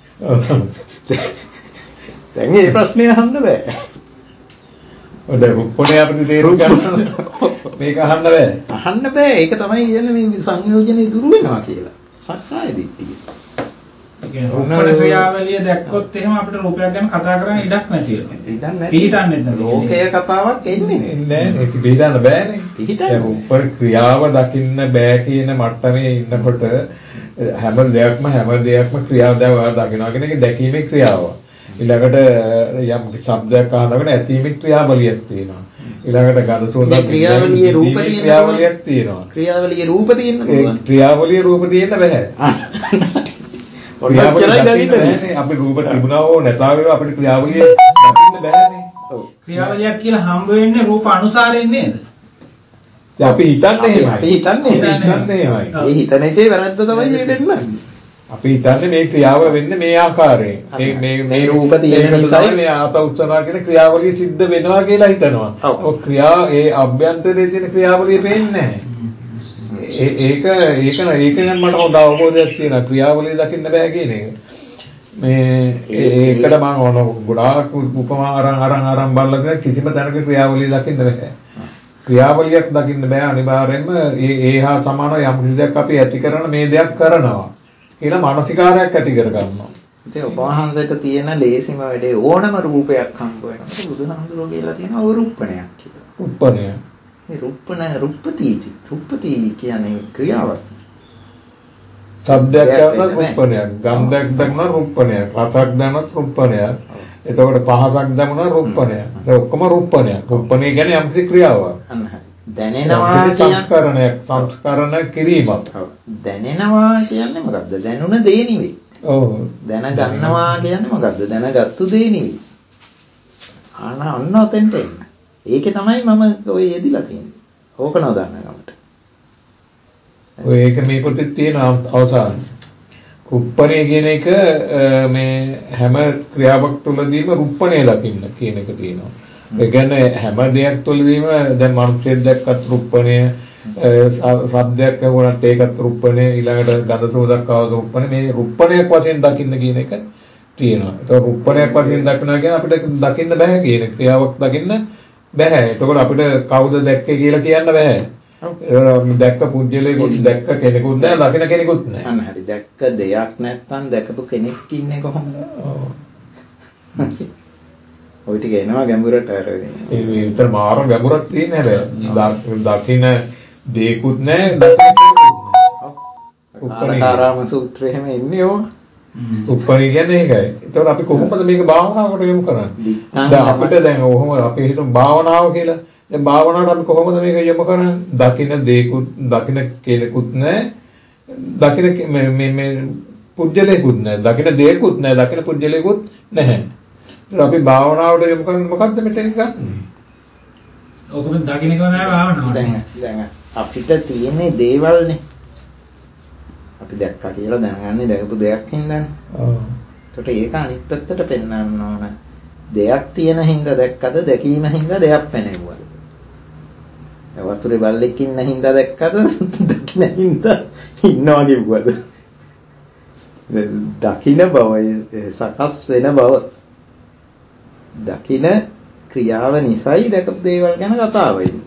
S2: දැන් මේ ප්‍රශ්නේ අහන්න බෑ.
S1: ඔය රුප්පණේ අපිට තේරුම් ගන්න මේක අහන්න බෑ.
S2: අහන්න බෑ. ඒක තමයි කියන්නේ මේ සංයෝජනේ දුරු වෙනවා කියලා. සක්කාය දිට්ඨිය.
S3: රුප්පණ ක්‍රියාවලිය දැක්කොත් එහෙම අපිට රූපයක් ගැන කතා කරන්න ඉඩක් නැති වෙනවා.
S2: ඉඩක් නැති.
S3: පිළිටන්නේ නැහැ.
S2: ලෝකයේ කතාවක් එන්නේ
S1: නැහැ. ඒක පිළිටන්න බෑනේ.
S2: පිළිටන්න.
S1: රුප්පණ ක්‍රියාව දකින්න බෑ කියන මට්ටමේ ඉන්නකොට හැම දෙයක්ම ක්‍රියාව දකිනවා කියන එක දැකීමේ ක්‍රියාව. ඊළඟට යම් ශබ්දයක් අහනකොට ඇසීමේ ක්‍රියාවලියක් තියෙනවා. ඊළඟට ගඳ සුවඳ
S2: ක්‍රියාවලියේ රූප තියෙන
S1: ක්‍රියාවලියක් තියෙනවා.
S2: ක්‍රියාවලියේ රූප තියෙන්න පුළුවන්.
S1: ක්‍රියාවලියේ රූප තියෙන්න බෑ. අපි රූප තිබුණා හෝ නැතා වේවා අපිට ක්‍රියාවලිය දකින්න බෑනේ.
S2: ඔව්.
S3: ක්‍රියාවලියක් කියලා හම්බ වෙන්නේ රූප අනුසාරයෙන් නේද?
S1: අපි හිතන්නේ එහෙමයි.
S2: අපි හිතන්නේ
S1: එහෙමයි.
S2: ඒ හිතන එකේ වැරද්ද තමයි මේ දෙන්නේ.
S1: අපි හිතන්නේ මේ ක්‍රියාව වෙන්නේ මේ ආකාරයෙන්.
S2: මේ රූප තියෙන නිසා
S1: මේ ආත උත්සනා කියන ක්‍රියාවලිය සිද්ධ වෙනවා කියලා හිතනවා. ඔව් ක්‍රියා ඒ අභ්‍යන්තරයේ තියෙන ක්‍රියාවලිය පේන්නේ නැහැ. ඒක නම් මට හොඳ අවබෝධයක් තියෙනවා. ක්‍රියාවලිය දකින්න බෑ කියන එක. ඒකට මම ගොඩාක් උපමා අරන් බලලා කිසිම තැනක ක්‍රියාවලිය දකින්න බෑ. ක්‍රියාවලියක් දකින්න බෑ අනිවාර්යයෙන්ම ඒහා සමාන යම් කිසියක් අපි ඇති කරන මේ දෙයක් කරනවා කියලා මානසිකාරයක් ඇති කර ගන්නවා.
S2: ඉතින් ඔබ වහන්සේට තියෙන ලේසිම වැඩේ ඕනම රූපයක් හම්බ වෙනකොට බුදුහාමුදුරුවෝ කියලා තියෙනවා රුප්පණයක් කියලා.
S1: රුප්පණය.
S2: මේ රුප්පති කියන්නේ ක්‍රියාවක්.
S1: ශබ්දයක් දැනන රුප්පණයක්, ගන්ධයක් දැනන රුප්පණයක්, රසක් දැනන රුප්පණයක්. එතකොට පහසක් දැනුණා රුප්පණයක්. ඒ ඔක්කොම රුප්පණයක්. රුප්පණය කියන්නේ යම්කිසි ක්‍රියාවක්.
S2: අන්න හරි. දැනෙනවා
S1: සංස්කරණ කිරීමක්.
S2: දැනෙනවා කියන්නේ මොකද්ද? දැනුණ දේ නෙවෙයි.
S1: ඔව්.
S2: දැනගන්නවා කියන්නේ මොකද්ද? දැනගත්තු දේ නෙවෙයි. අන්න ඔතෙන්ට එන්න. ඒකේ තමයි මම ඔය යෙදිලා තියෙන්නේ. ඕක නොදන්න ගමට.
S1: ඔය ඒක මේ පොතේ තියෙන අවසාන. රුප්පණය කියන එක මේ හැම ක්‍රියාවක් තුළදීම රුප්පණය දකින්න කියන එක තියෙනවා. ඒ කියන්නේ හැම දෙයක් තුළදීම දැන් මනුස්සයෙක් දැක්කත් රුප්පණය, ශබ්දයක් ඇහුණත් ඒකත් රුප්පණය, ඊළඟට ගඳ සුවඳක් ආවද රුප්පණය. මේ රුප්පණයක් වශයෙන් දකින්න කියන එක තියෙනවා. ඒක රුප්පණයක් වශයෙන් දක්නවා කියන්නේ අපිට දකින්න බෑ කියන ක්‍රියාවක් දකින්න බෑ. එතකොට අපිට කවුද දැක්කේ කියලා කියන්න බෑ. දැක්ක පුජ්‍යලෙකුත් දැක්ක කෙනෙකුත් නෑ, දකින්න කෙනෙකුත් නෑ.
S2: අන්න හරි. දැක්ක දෙයක් නැත්තම් දැකපු කෙනෙක් ඉන්නේ කොහොමද? ඔය ටික එනවා ගැඹුරට අර
S1: ඒ විතර මාර ගැඹුරක් තියෙන හැබැයි දකින්න දෙයක්වත් නෑ, දකින්න
S2: උපනිකාරාම සූත්‍රය එහෙම එන්නේ ඕන.
S1: උපනි කියන්නේ ඒකයි. ඒතකොට අපි කොහොමද මේක භාවනාවට යොමු කරන්නේ? දැන් අපිට දැන් ඔහොම අපි හිතමු භාවනාව කියලා. දැන් භාවනාවට අපි කොහොමද මේක යොමු කරන්නේ? දකින්න දෙයක්වත් දකින්න කෙනෙකුත් නෑ. දකින්න මේ පුජ්‍යලයකුත් නෑ. දකින්න දෙයක්වත් නෑ. දකින්න පුජ්‍යලයකුත් නැහැ. අපි භාවනාවට යොමු කරන්නේ මොකද්ද මෙතන ගන්න?
S3: ඔකම දකින්න එක නෑ භාවනාවට.
S2: දැන් අපිට තියෙන දේවල්නේ. අපි දැක්කා කියලා දැනගන්නේ දැකපු දෙයක් හින්දානේ.
S1: ඔව්.
S2: ඒකට ඒක අනිත් පැත්තට පෙන්වන්න ඕන. දෙයක් තියෙන හින්දා දැක්කද, දැකීම හින්දා දෙයක් පෙනෙවුවද? වතුරේ බල්ලෙක් ඉන්න හින්දා දැක්කද? දකින්න හින්දා ඉන්නවා කිව්වද? දකින්න බව සකස් වෙන බව. දකින්න ක්‍රියාව නිසායි දැකපු දේවල් ගැන කතාව වෙන්නේ.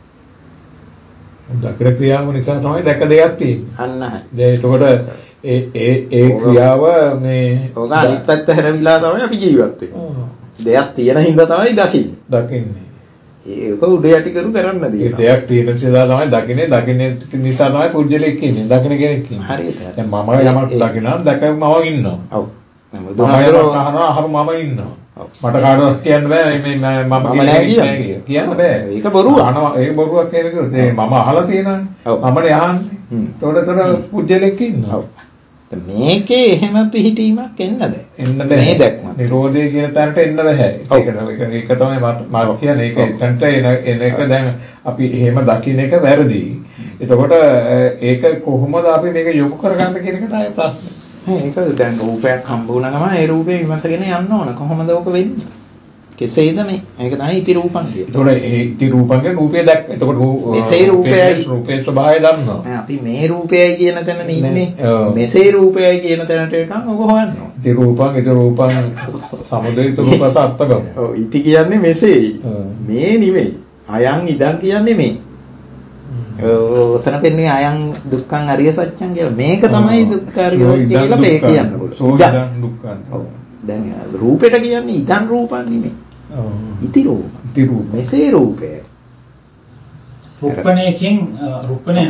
S1: දකින ක්‍රියාව නිසා තමයි දැක දෙයක් තියෙන්නේ.
S2: අන්න හරි.
S1: දැන් එතකොට ඒ ක්‍රියාව මේ
S2: ඔක අනිත් පැත්ත හැරවිලා තමයි අපි ජීවත් වෙන්නේ. දෙයක් තියෙන හින්දා තමයි දකින්නේ. ඒක උඩ යටි කරු කරන්න දෙයක්.
S1: ඒ දෙයක් තියෙන නිසා තමයි දකින්නේ නිසා තමයි පුජ්‍යලෙක් ඉන්නේ. දකින්න කෙනෙක් ඉන්නේ.
S2: හරියට.
S1: දැන් මම යමක් දකිනවා දැකම මම ඉන්නවා.
S2: ඔව්.
S1: මම යමක් අහනවා අහම මම ඉන්නවා. මට කාටවත් කියන්න බෑ මේ මම කියන්න බෑ.
S2: ඒක බොරුවක්.
S1: අහනවා ඒක බොරුවක් කියන කිව්වොත් මම අහලා තියෙනවානේ. මමනේ අහන්නේ. ඒතකොට පුජ්‍යලෙක් ඉන්නවා.
S2: ඔව්. මේකේ එහෙම පිහිටීමක් එන්න බෑ. මේ දැක්ම.
S1: නිරෝධය කියන තැනට එන්න බෑ. ඒක තමයි මම කියන්නේ. ඒක එතනට එන එක දැන් අපි එහෙම දකින්න එක වැරදි. එතකොට ඒක කොහොමද අපි මේක යොමු කරගන්න කියන එක තමයි ප්‍රශ්නේ.
S2: ඒක දැන් රූපයක් හම්බ වුණා ගමන් ඒ රූපේ විමසගෙන යන්න ඕන. කොහොමද ඕක වෙන්නේ? කෙසේද මේ? ඒක තමයි ඉති රූපං කියන්නේ.
S1: එතකොට ඒ ඉති රූපංගේ රූපය දැක්. එතකොට
S2: මෙසේ රූපේ
S1: ස්වභාවය දන්නවා.
S2: අපි මේ රූපයයි කියන තැනනේ ඉන්නේ. මෙසේ රූපයයි කියන තැනට එකක් ඔක හොයන්න ඕන.
S1: ඉති රූපං සමුදය රූපත අත්තගම.
S2: ඔව් ඉති කියන්නේ මෙසේයි. මේ නෙමෙයි. අයං ඉදං කියන්නේ මේ. ඔතන පෙන්නේ අයං දුක්ඛං අරිය සත්‍යං කියලා. මේක තමයි දුක්ඛ අරිය සත්‍ය කියලා මේ කියන්න පුළුවන්.
S1: සෝයිදං දුක්ඛං.
S2: ඔව්. දැන් රූපෙට කියන්නේ ඉදං රූපං නෙමෙයි. ඉති රූප. මෙසේ රූපය.
S3: රුප්පණයකින් රුප්පණය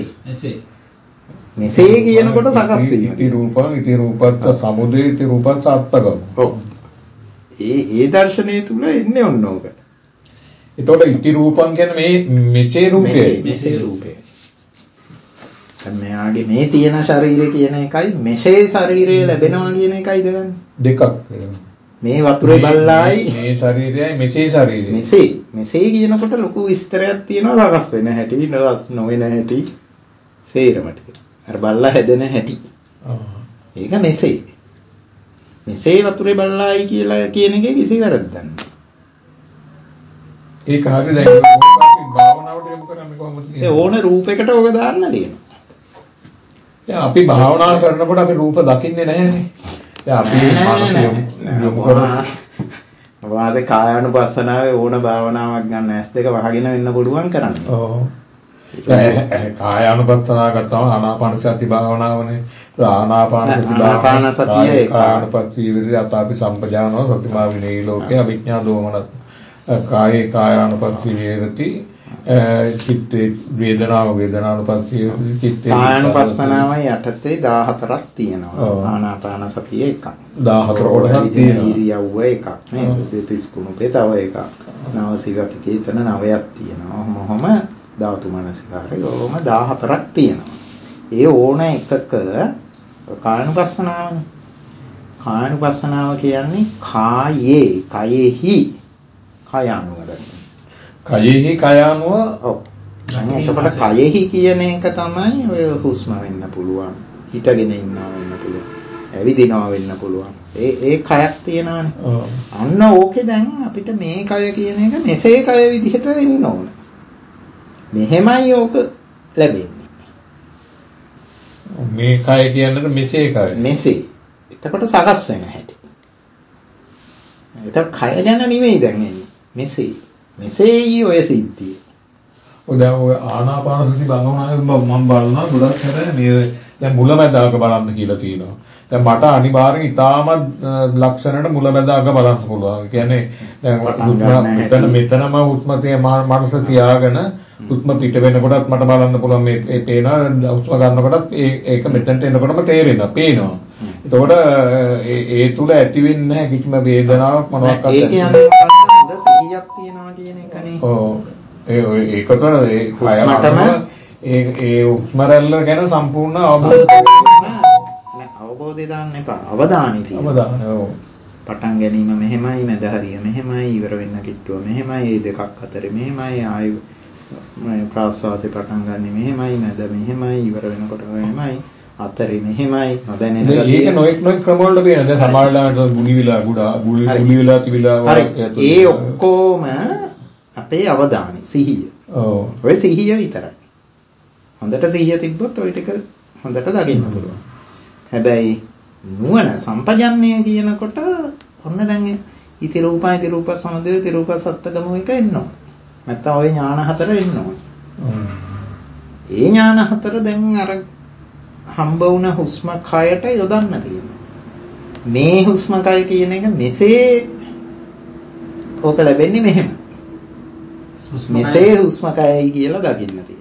S2: මෙසේ කියනකොට සකස් වීම.
S1: ඉති රූපත් සමුදය ඉති රූපත් අත්තගම.
S2: ඔව්. ඒ දර්ශනය තුල එන්නේ ඔන්න ඕක.
S1: එතකොට ඉති රූපං කියන්නේ මේ මෙසේ රූපේ.
S2: දැන් මෙයාගේ මේ තියෙන ශරීරය කියන එකයි මෙසේ ශරීරය ලැබෙනවා කියන එකයි දෙකන්නේ.
S1: දෙකක්.
S2: මේ වතුරේ බල්ලායි
S1: මේ ශරීරයයි මෙසේ ශරීරය.
S2: මෙසේ කියනකොට ලොකු විස්තරයක් තියෙනවා සකස් වෙන හැටි, නවස් නොවන හැටි, සේරම ටික. අර බල්ලා හැදෙන හැටි. ඒක මෙසේ. මෙසේ වතුරේ බල්ලායි කියලා කියන එකේ කිසි වැරද්දක් නැහැ. ඒක
S1: හරිය දැන් භාවනාවට යොමු කරන්නේ කොහොමද?
S2: ඒ ඕන රූපයකට ඔක දාන්න දෙනවා.
S1: දැන් අපි භාවනා කරනකොට අපි රූප දකින්නේ නැහැනේ. දැන් අපි යොමු කරා වාදේ කායානුපස්සනාවේ ඕන භාවනාවක් ගන්න ඇස් දෙක වහගෙන වෙන්න පුළුවන් කරන්නේ. ඔව්. කායානුපස්සනාව ගත්තම ආනාපාන සති භාවනාවනේ. ආනාපාන
S2: සතිය
S1: කායානුපස්සී විරි අතාපි සම්පජානෝ සතිමා විනේ ලෝකේ අවිඥා දෝමනත් කායේ කායානුපස්සී වේරති චිත්තේ වේදනානුපස්සී චිත්තේ
S2: කායානුපස්සනාවයි යටතේ 14ක් තියෙනවා. ආනාපාන සතිය එකක්.
S1: 14 කොටසක් තියෙනවා.
S2: ඉරියව්ව එකක් නේද? දෙතිස් කුණුපේ තව එකක්. නවසිවතිකේ එතන 9ක් තියෙනවා. මොහොම ධාතු මනසිකාරය ඕම 14ක් තියෙනවා. ඒ ඕන එකක කායානුපස්සනාවනේ. කායානුපස්සනාව කියන්නේ කයෙහි කයානුව ගන්න.
S1: කයෙහි කයානුව
S2: ඔව්. එතකොට කයෙහි කියන එක තමයි ඔය හුස්ම වෙන්න පුළුවන්. හිටගෙන ඉන්නවා වෙන්න පුළුවන්. ඇවිදිනවා වෙන්න පුළුවන්. ඒ කයක් තියෙනවානේ. අන්න ඕකේ දැන් අපිට මේ කය කියන එක මෙසේ කය විදිහට වෙන්න ඕන. මෙහෙමයි ඕක ලැබෙන්නේ.
S1: මේ කය කියන්නේ මෙසේ කය.
S2: මෙසේ. එතකොට සකස් වෙන හැටි. එතකොට කය ගැන නෙමෙයි දැන් එන්නේ. මෙසේයි ඔය සිද්ධිය.
S1: ඔය දැන් ඔය ආනාපාන සති භාවනාවේ මම බලනවා ගොඩක් හැර මේ දැන් මුලැමැදාක බලන්න කියලා තියෙනවා. දැන් මට අනිවාර්යෙන් ඊටමත් ලක්ෂණයට මුලැමැදාක බලන්න පුළුවන්. ඒ කියන්නේ දැන් මෙතනම උත්මතේ මනස තියාගෙන උත්ම පිට වෙනකොටත් මට බලන්න පුළුවන් මේ පේනවා උත්ම ගන්නකොටත් ඒක මෙතනට එනකොටම තේරෙනවා, පේනවා. එතකොට ඒ තුල ඇති වෙන්නේ නැහැ කිසිම වේදනාවක් මොනවාක්වත්.
S2: ඒ කියන්නේ හොඳ සිහියක් තියනවා කියන එකනේ.
S1: ඔව්. ඒකතන ඒ ඒ උස්මරල්ල ගැන සම්පූර්ණ
S2: අවබෝධය දාන්න එපා. අවධානය තියෙන්න.
S1: අවධානය. ඔව්.
S2: පටන් ගැනීම මෙහෙමයි, මැද හරිය මෙහෙමයි, ඉවර වෙන්න කිට්ටුව මෙහෙමයි, මේ දෙකක් අතරේ මෙහෙමයි, ආයි ප්‍රාශ්වාසය පටන් ගන්නෙ මෙහෙමයි, මැද මෙහෙමයි, ඉවර වෙනකොට මෙහෙමයි, අතරේ මෙහෙමයි, නොදැනෙන ගතිය.
S1: ඒක නොඑක් ක්‍රම වලට වෙන. දැන් සමහරවිට ගුලි විලා තිබිලා
S2: ඒ ඔක්කොම අපේ අවධානය සිහිය. ඔය සිහිය විතරයි. හොඳට සිහිය තිබ්බොත් ඔය ටික හොඳට දකින්න පුළුවන්. හැබැයි නුවණ සම්පජන්ණය කියනකොට ඔන්න දැන් ඉති රූප සමුදය ඉති රූප සත්ත්වගම එක එනවා. නැත්තම් ওই ඥාන හතර එනවා. ඒ ඥාන හතර දැන් අර හම්බ වුණ හුස්ම කයට යොදන්න තියෙනවා. මේ හුස්ම කය කියන එක මෙසේ ඕක ලැබෙන්නේ මෙහෙම. මෙසේ හුස්ම කයයි කියලා දකින්න තියෙනවා.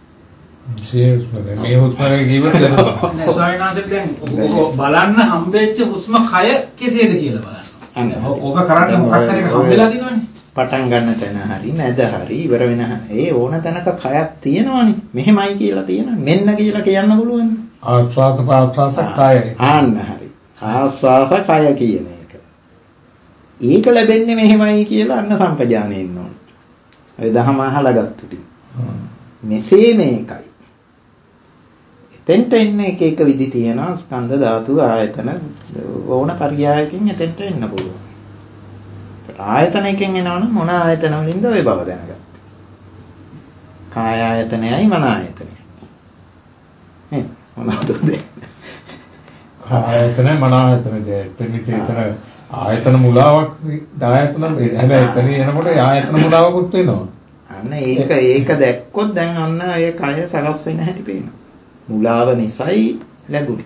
S1: මේ හුස්ම කය කියවත්
S3: නෑ ස්වාමීන් වහන්සේ දැන් බලන්න හම්බෙච්ච හුස්ම කය කෙසේද කියලා බලන්න. ඕක කරන්නේ මොකක් හරි එකක් හම්බෙලා දිනවනේ.
S2: පටන් ගන්න තැන හරි මැද හරි ඉවර වෙන ඒ ඕන තැනක කයක් තියෙනවනේ. මෙහෙමයි කියලා තියෙනවා. මෙන්න කියලා කියන්න පුළුවන්.
S1: ආස්වාද ප්‍රාස්වාස කය.
S2: ආන්න හරි. ආස්වාස කය කියන එක. ඒක ලැබෙන්නේ මෙහෙමයි කියලා අන්න සම්පජානෙන්න ඕන. ඔය දහම අහලා ගත්තු ටික. මෙසේ මේකයි. එතෙන්ට එන්න එක විදි තියෙනවා ස්කන්ධ ධාතු ආයතන ඕන පරියායකින් එතෙන්ට එන්න පුළුවන්. ආයතන එකෙන් එනවනම් මොන ආයතන වලින්ද ඔය බව දැනගත්තේ. කාය ආයතනයයි මන ආයතනයයි. නේ මොනවද දෙන්නේ?
S1: කාය ආයතනයි මන ආයතනයි දෙන්නේ. ආයතන මුලාවක් ආයතන හැබැයි එතන එනකොට ආයතන මුලාවකුත් වෙනවා.
S2: අන්න ඒක දැක්කොත් දැන් අන්න ඒ කය සකස් වෙන හැටි පේනවා. මුලාව නිසායි ලැබුණේ.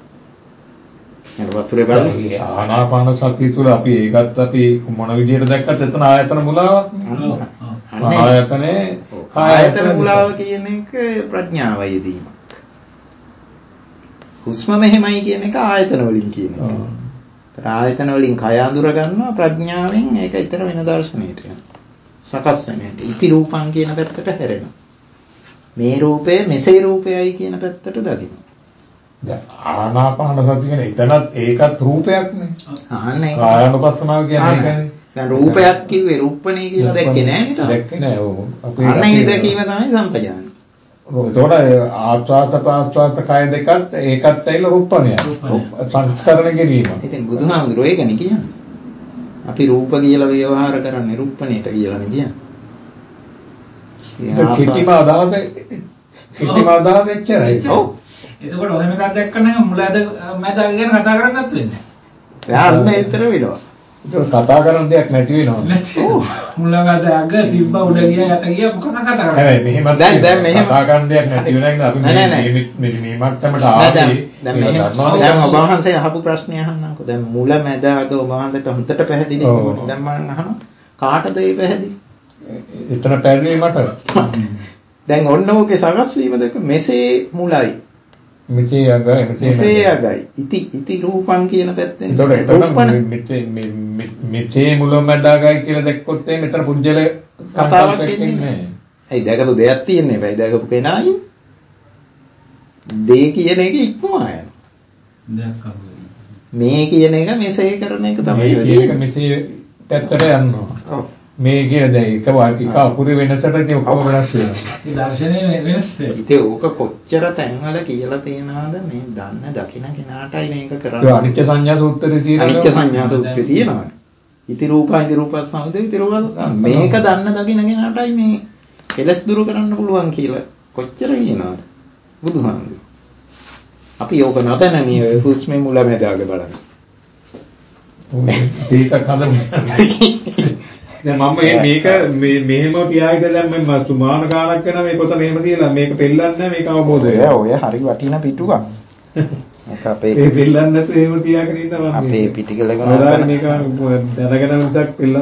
S2: වතුරේ බලන්න
S1: ආනාපාන සතිය තුළ අපි ඒකත් අපි මොන විදිහට දැක්කත් එතන ආයතන මුලාවක් නේ. ආයතනේ
S2: ආයතන මුලාව කියන එක ප්‍රඥාව යෙදීමක්. හුස්ම මෙහෙමයි කියන එක ආයතන වලින් කියන එක. ආයතන වලින් කය අඳුර ගන්නවා ප්‍රඥාවෙන් ඒක ඊතර වෙන දර්ශනයට යනවා. සකස් වෙන්නේ. ඉති රූපං කියන පැත්තට හැරෙනවා. මේ රූපය මෙසේ රූපයයි කියන පැත්තට දකිනවා.
S1: දැන් ආනාපාන සති කියන එතනත් ඒකත් රූපයක්නේ.
S2: ආන්නේ.
S1: කායानुපස්සනාව කියන්නේ ඒකනේ.
S2: දැන් රූපයක් කිව්වේ රූපණේ කියලා දැක්කේ නැහැ නේද?
S1: දැක්කේ නැහැ. ඔව්.
S2: අපි අන්නේ දැකීම තමයි සම්පජාන.
S1: එතකොට ආස්වාද ප්‍රාස්වාද කය දෙකත් ඒකත් ඇවිල්ලා රූපණය. සංස්කරණ කිරීම.
S2: ඉතින් බුදුහාමුදුරුවෝ ඒකනේ කියන්නේ. අපි රූප කියලා ව්‍යවහාර කරන්නේ රූපණේට කියලානේ කියන්නේ.
S1: කිටිම අදහස එච්චරයි.
S3: ඔව්. එතකොට ඔහෙම එකක් දැක්කම මුලද මැද ගැන කතා කරන්නත් වෙන්නේ.
S2: යාන්න ඒතර වෙනවා.
S1: ඒක කතා කරන දෙයක් නැති වෙනවා.
S3: ඔව්. මුලගද අග තිබ්බ උඩ ගියා යට ගියා මොකක් කතා කරන්නේ.
S1: හැබැයි මෙහෙම දැන් මෙහෙම කතා කරන දෙයක් නැති වෙනවා අපි මේ මට්ටමට ආවේ.
S2: දැන් මෙහෙම දැන් ඔබ වහන්සේ අහපු ප්‍රශ්නේ අහන්නම්කෝ. දැන් මුල මැද අග ඔබ වහන්සේට හොඳට පැහැදිලි වුණා. දැන් මම අහනවා කාටද ඒ පැහැදිලි?
S1: එතන පැහැදිලි මට.
S2: දැන් ඔන්න ඕකේ සකස් වීම දෙක මෙසේ මුලයි.
S1: මෙසේ
S2: අගයි. ඉති රූපං කියන පැත්තෙන්.
S1: මෙසේ මුල මැදගයි කියලා දැක්කොත් මෙතන පුජ්‍යල
S2: කතාවක් එන්නේ නැහැ. ඇයි දැකපු දෙයක් තියෙන්නේ බෑ. දැකපු කෙනා ඉන්නේ. දේ කියන එක ඉක්මවා යනවා. මේ කියන එක මෙසේ කරන එක තමයි
S1: ඒක මෙසේ පැත්තට යනවා. මේ කියන දැන් එක අකුරේ වෙනසට ඉතින් ඔක්කොම වෙනස් වෙනවා.
S3: ඒ දර්ශනයේ වෙනස්.
S2: ඉතින් ඕක කොච්චර තැන්වල කියලා තියෙනවද මේ දන්න දකින්න කෙනාටයි මේක කරන්නේ.
S1: ඒ අනිත්‍ය සංඥා සූත්‍රයේ තියෙනවා.
S2: අනිත්‍ය සංඥා සූත්‍රයේ තියෙනවනේ. ඉති රූපා ඉති රූපස් සමුදය ඉති රූපස් මේක දන්න දකින්න කෙනාටයි මේ කෙලස් දුරු කරන්න පුළුවන් කියලා කොච්චර කියනවද බුදුහාමුදුරුවෝ. අපි ඕක නැතනනේ ඔය හුස්මේ මුල මැදාග බලන්න.
S1: ඒකක් හදමු. දැන් මම මේක මෙහෙම තියාගෙන දැන් මම සුමාන කාලක් වෙනවා මේ පොත මෙහෙම තියලා මේක පෙල්ලන්නේ නැහැ මේක අවබෝධ වෙනවා.
S2: ඔය හරි වටිනා පිටුවක්. ඒක අපේ
S1: ඒ පෙල්ලන්නේ නැතුව එහෙම තියාගෙන ඉන්නවා.
S2: අපේ පිටිකල
S1: ගන්න මේක දැනගෙන මිසක් පෙල්ලන්නේ